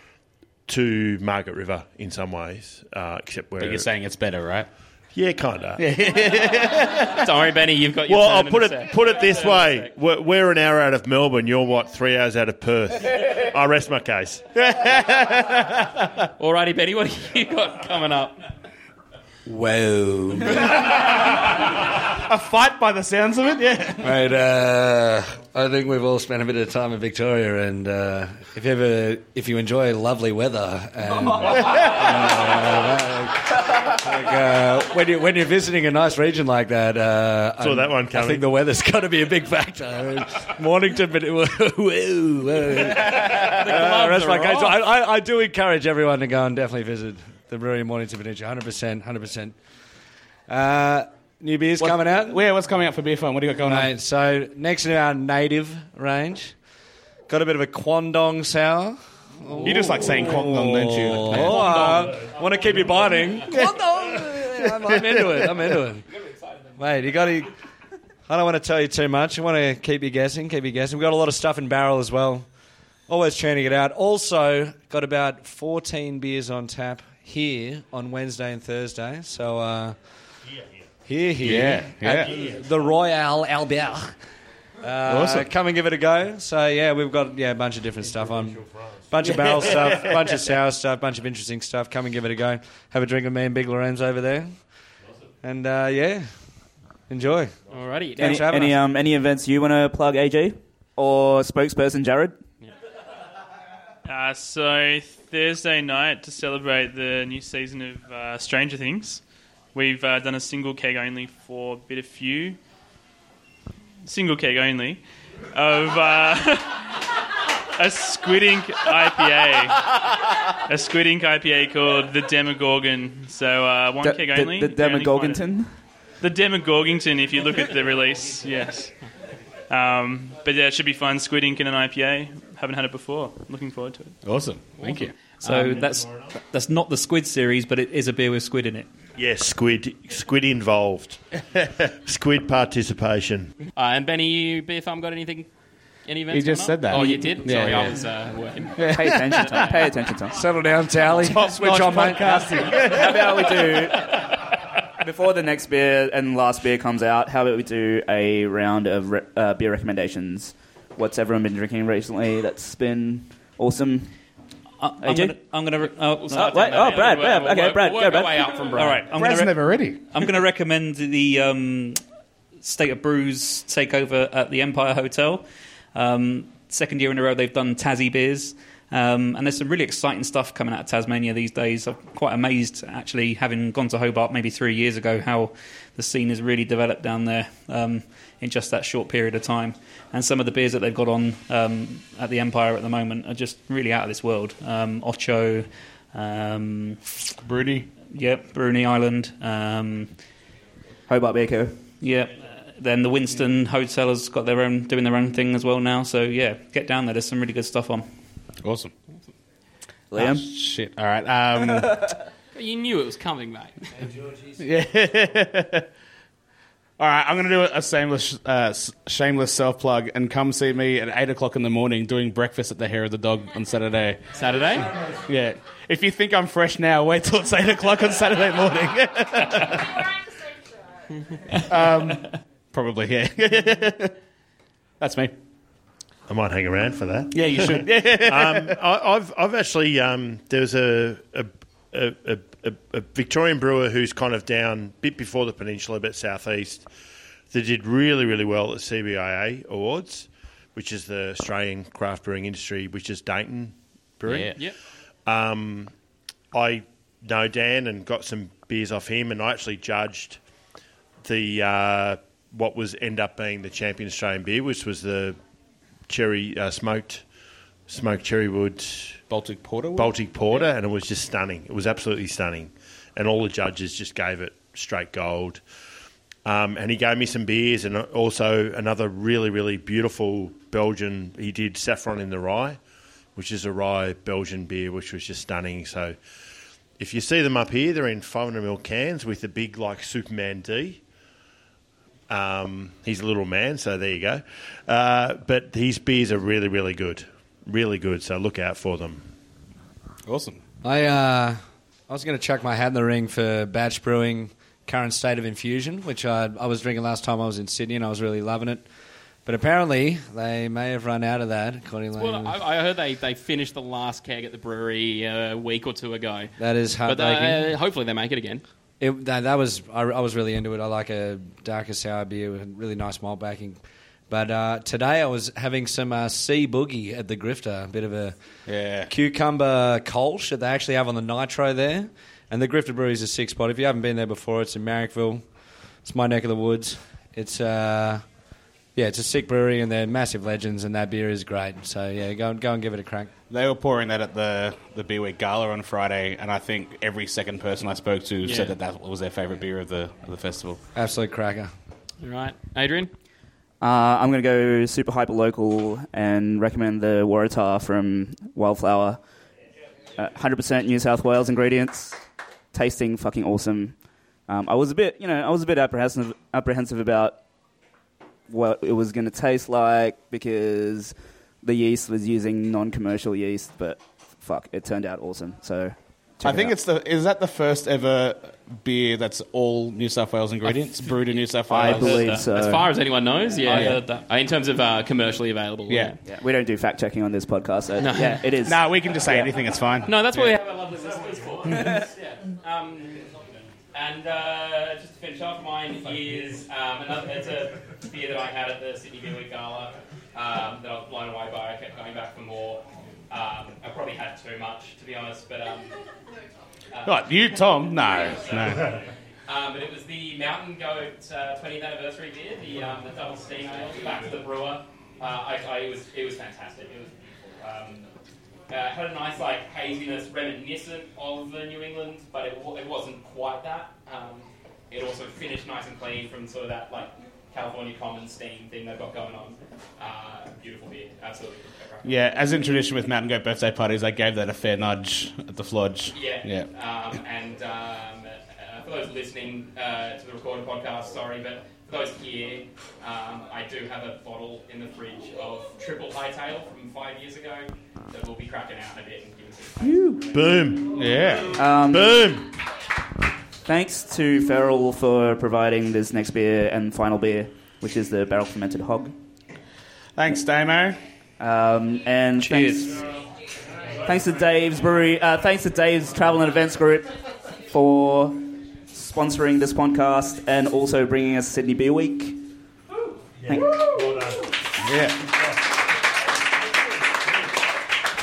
to Margaret River in some ways, uh, except where... But you're saying it's better, right? Yeah, kind of. Don't worry, Benny, you've got your Well, turn I'll put in a it sec. put it this way: we're, we're an hour out of Melbourne. You're what, three hours out of Perth? I rest my case. Alrighty, Benny, what have you got coming up? Whoa. A fight by the sounds of it, yeah. Mate, uh, I think we've all spent a bit of time in Victoria, and uh, if you ever, if you enjoy lovely weather, and uh, like, uh, when you when you're visiting a nice region like that, uh, Saw I'm- that one I coming. think the weather's got to be a big factor. Mornington, but it, whoa, whoa. Uh, rest my case. I, I, I do encourage everyone to go and definitely visit the brewery in Mornington Peninsula. one hundred percent, one hundred percent. Uh, new beers What- coming out. Yeah, what's coming out for Beer Fun? What do you got going Mate, so next to our native range, got a bit of a Kwandong sour. You just like saying Kwandong, don't you? Oh, uh, want to keep you biting. Kwandong! I'm, I'm into it. I'm into it. Mate, you got to... I don't want to tell you too much. I want to keep you guessing, keep you guessing. We've got a lot of stuff in barrel as well. Always churning it out. Also, got about fourteen beers on tap here on Wednesday and Thursday. So, uh... Here, here. Yeah, At yeah. the Royal Albert. Uh, Awesome. Come and give it a go. So, yeah, we've got yeah a bunch of different stuff on. Bunch of barrel stuff, bunch of sour stuff, bunch of interesting stuff. Come and give it a go. Have a drink with me and Big Lorenz over there. And, uh, yeah, enjoy. Alrighty. Any, any, um, any events you want to plug, A J? Or spokesperson Jared? Uh, so Thursday night, to celebrate the new season of uh, Stranger Things, we've uh, done a single keg only for Bit of Few. Single keg only of uh, a Squid Ink I P A. A Squid Ink I P A called the Demogorgon. So uh, one De- keg the- only. the You only find Demogorgonton? it- The Demogorgonton, if you look at the release, yes. Um, but yeah, it should be fun. Squid Ink in an I P A. Haven't had it before. Looking forward to it. Awesome. Thank you. So Um, that's that's not the squid series, but it is a beer with squid in it. Yes, squid, squid involved, squid participation. Uh, and Benny, you, B F M, got anything? Any events? He just coming up? said that. Oh, you did? Yeah, Sorry, yeah. I was uh, working. Pay attention, Tom. Pay attention, Tom. Settle down, Tally. Switch on, mate. How about we do... Before the next beer and last beer comes out, how about we do a round of re- uh, beer recommendations? What's everyone been drinking recently that's been awesome? Uh, A I'm J? gonna. I'm gonna. Oh, We'll no. start wait, down oh, there. Brad, We'll- Brad. we'll Okay, work- Brad, we'll go, work our Brad. way out from Brad. All right, I'm Brad's gonna. Re- never ready. I'm going to recommend the um, State of Brews takeover at the Empire Hotel. Um, second year in a row they've done Tassie beers. Um, and there's some really exciting stuff coming out of Tasmania these days. I'm quite amazed, actually, having gone to Hobart maybe three years ago, how the scene has really developed down there um, in just that short period of time. And some of the beers that they've got on um, at the Empire at the moment are just really out of this world. Um, Ocho, um, Bruni. Yep, Bruni Island. Um, Hobart Beer Co. Yeah. Then the Winston Hotel has got their own, doing their own thing as well now. So, yeah, get down there. There's some really good stuff on. Awesome. Liam? Oh, shit. All right. Um, you knew it was coming, mate. yeah. All right. I'm going to do a shameless, uh, shameless self plug and come see me at eight o'clock in the morning doing breakfast at the Hair of the Dog on Saturday. Saturday? Yeah. If you think I'm fresh now, wait till it's eight o'clock on Saturday morning. um, probably. Yeah. That's me. I might hang around for that. Yeah, you should. um, I, I've I've actually um, there's a a, a, a a Victorian brewer who's kind of down a bit before the peninsula, a bit southeast, that did really really well at the C B I A Awards, which is the Australian craft brewing industry, which is Dayton Brewing. Yeah. Yep. Um, I know Dan and got some beers off him, and I actually judged the uh, what was end up being the champion Australian beer, which was the cherry uh, smoked smoked cherry wood Baltic Porter Baltic Porter, and it was just stunning. It was absolutely stunning, and all the judges just gave it straight gold. Um, and he gave me some beers, and also another really really beautiful Belgian. He did Saffron in the Rye, which is a rye Belgian beer, which was just stunning. So if you see them up here, they're in five hundred milliliter cans with a big like Superman D. Um, he's a little man, so there you go. Uh, but his beers are really, really good. Really good, so look out for them. Awesome. I uh, I was going to chuck my hat in the ring for batch brewing current state of infusion, which I, I was drinking last time I was in Sydney, and I was really loving it. But apparently, they may have run out of that, according to... Well, I, I heard they, they finished the last keg at the brewery uh, a week or two ago. That is heartbreaking. But uh, hopefully they make it again. It, that, that was I, I was really into it. I like a darker sour beer with really nice malt backing. But uh, today I was having some uh, Sea Boogie at the Grifter, a bit of a yeah. cucumber Kolsch that they actually have on the Nitro there. And the Grifter Brewery is a sick spot. If you haven't been there before, it's in Marrickville. It's my neck of the woods. It's uh, yeah, it's a sick brewery, and they're massive legends, and that beer is great. So yeah, go and go and give it a crack. They were pouring that at the, the Beer Week Gala on Friday, and I think every second person I spoke to yeah. said that that was their favourite beer of the of the festival. Absolute cracker. All right. Adrian? Uh, I'm going to go super hyper local and recommend the Waratah from Wildflower. Uh, one hundred percent New South Wales ingredients. Tasting fucking awesome. Um, I was a bit, you know, I was a bit apprehensive, apprehensive about what it was going to taste like because the yeast was using non-commercial yeast, but fuck, it turned out awesome. So I think it's the is that the first ever beer that's all New South Wales ingredients f- brewed in New South Wales? I believe so. As far as anyone knows, yeah. I heard that. In terms of uh, commercially available. Yeah. yeah. We don't do fact checking on this podcast. So No. yeah, it is. No, nah, we can just say yeah. anything. It's fine. No, that's yeah. what we have our lovely listeners for. yeah. Um, and uh, just to finish off, mine is um, another. It's a beer that I had at the Sydney Beer Week Gala um, that I was blown away by. I kept going back for more. Um, I probably had too much, to be honest, but. Um, uh, What, you, Tom? No, no. Um, but it was the Mountain Goat uh, twentieth anniversary beer, the um, the double steam ale, back to the brewer. Uh, I, I, it was it was fantastic. It was beautiful. Um, uh, had a nice like haziness reminiscent of the New England, but it, it wasn't quite that. Um, it also finished nice and clean from sort of that like California common steam thing they've got going on. Uh, beautiful beer, absolutely. Yeah, as in tradition with Mountain Goat birthday parties, I gave that a fair nudge at the Flodge. Yeah, yeah. Um, and um, uh, for those listening uh, to the recorded podcast, sorry, but for those here, um, I do have a bottle in the fridge of Triple Hightail from five years ago that we'll be cracking out in a bit and giving some. Boom. Yeah. Um, Boom. Thanks to Feral for providing this next beer and final beer, which is the barrel fermented hog. Thanks, Damo. Um, and Cheers. Thanks, thanks to Dave's Brewery. Uh, thanks to Dave's Travel and Events Group for sponsoring this podcast and also bringing us Sydney Beer Week. Thank- Yeah.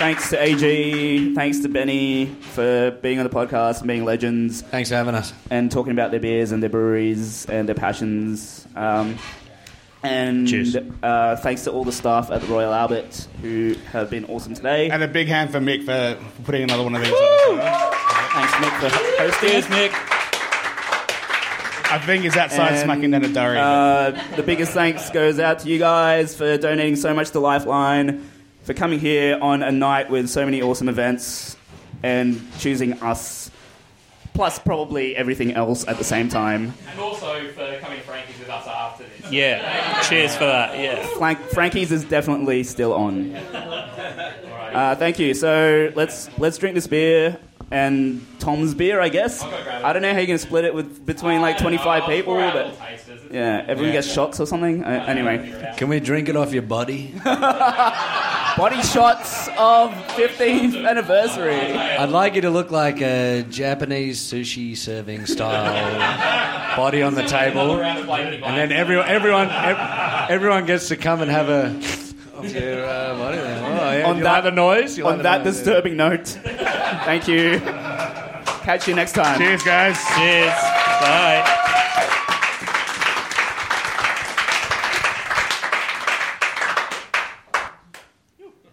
Thanks to A G. Thanks to Benny for being on the podcast and being legends. Thanks for having us. And talking about their beers and their breweries and their passions. Um, and Cheers. Uh, thanks to all the staff at the Royal Albert who have been awesome today. And a big hand for Mick for putting another one of these on. Thanks, Mick, for hosting. Cheers, Mick. I think he's outside And, smacking down a durry. Uh, the biggest thanks goes out to you guys for donating so much to Lifeline, for coming here on a night with so many awesome events and choosing us, plus probably everything else at the same time. And also for coming to Frankie's with us after this. Yeah, cheers for that, yeah. Frank- Frankie's is definitely still on. Uh, thank you. So let's let's drink this beer and Tom's beer, I guess. I don't know how you're going to split it with between like twenty-five people, but yeah, everyone Yeah. gets shots or something. Uh, anyway, Can we drink it off your body? body shots of fifteenth anniversary. I'd like you to look like a Japanese sushi serving style body on the table, and then everyone, everyone, ev- everyone gets to come and have a. Of your, uh, body there. Oh, yeah. On You that like the noise? You on like the that noise? disturbing note, thank you. Catch you next time. Cheers, guys. Cheers. Bye.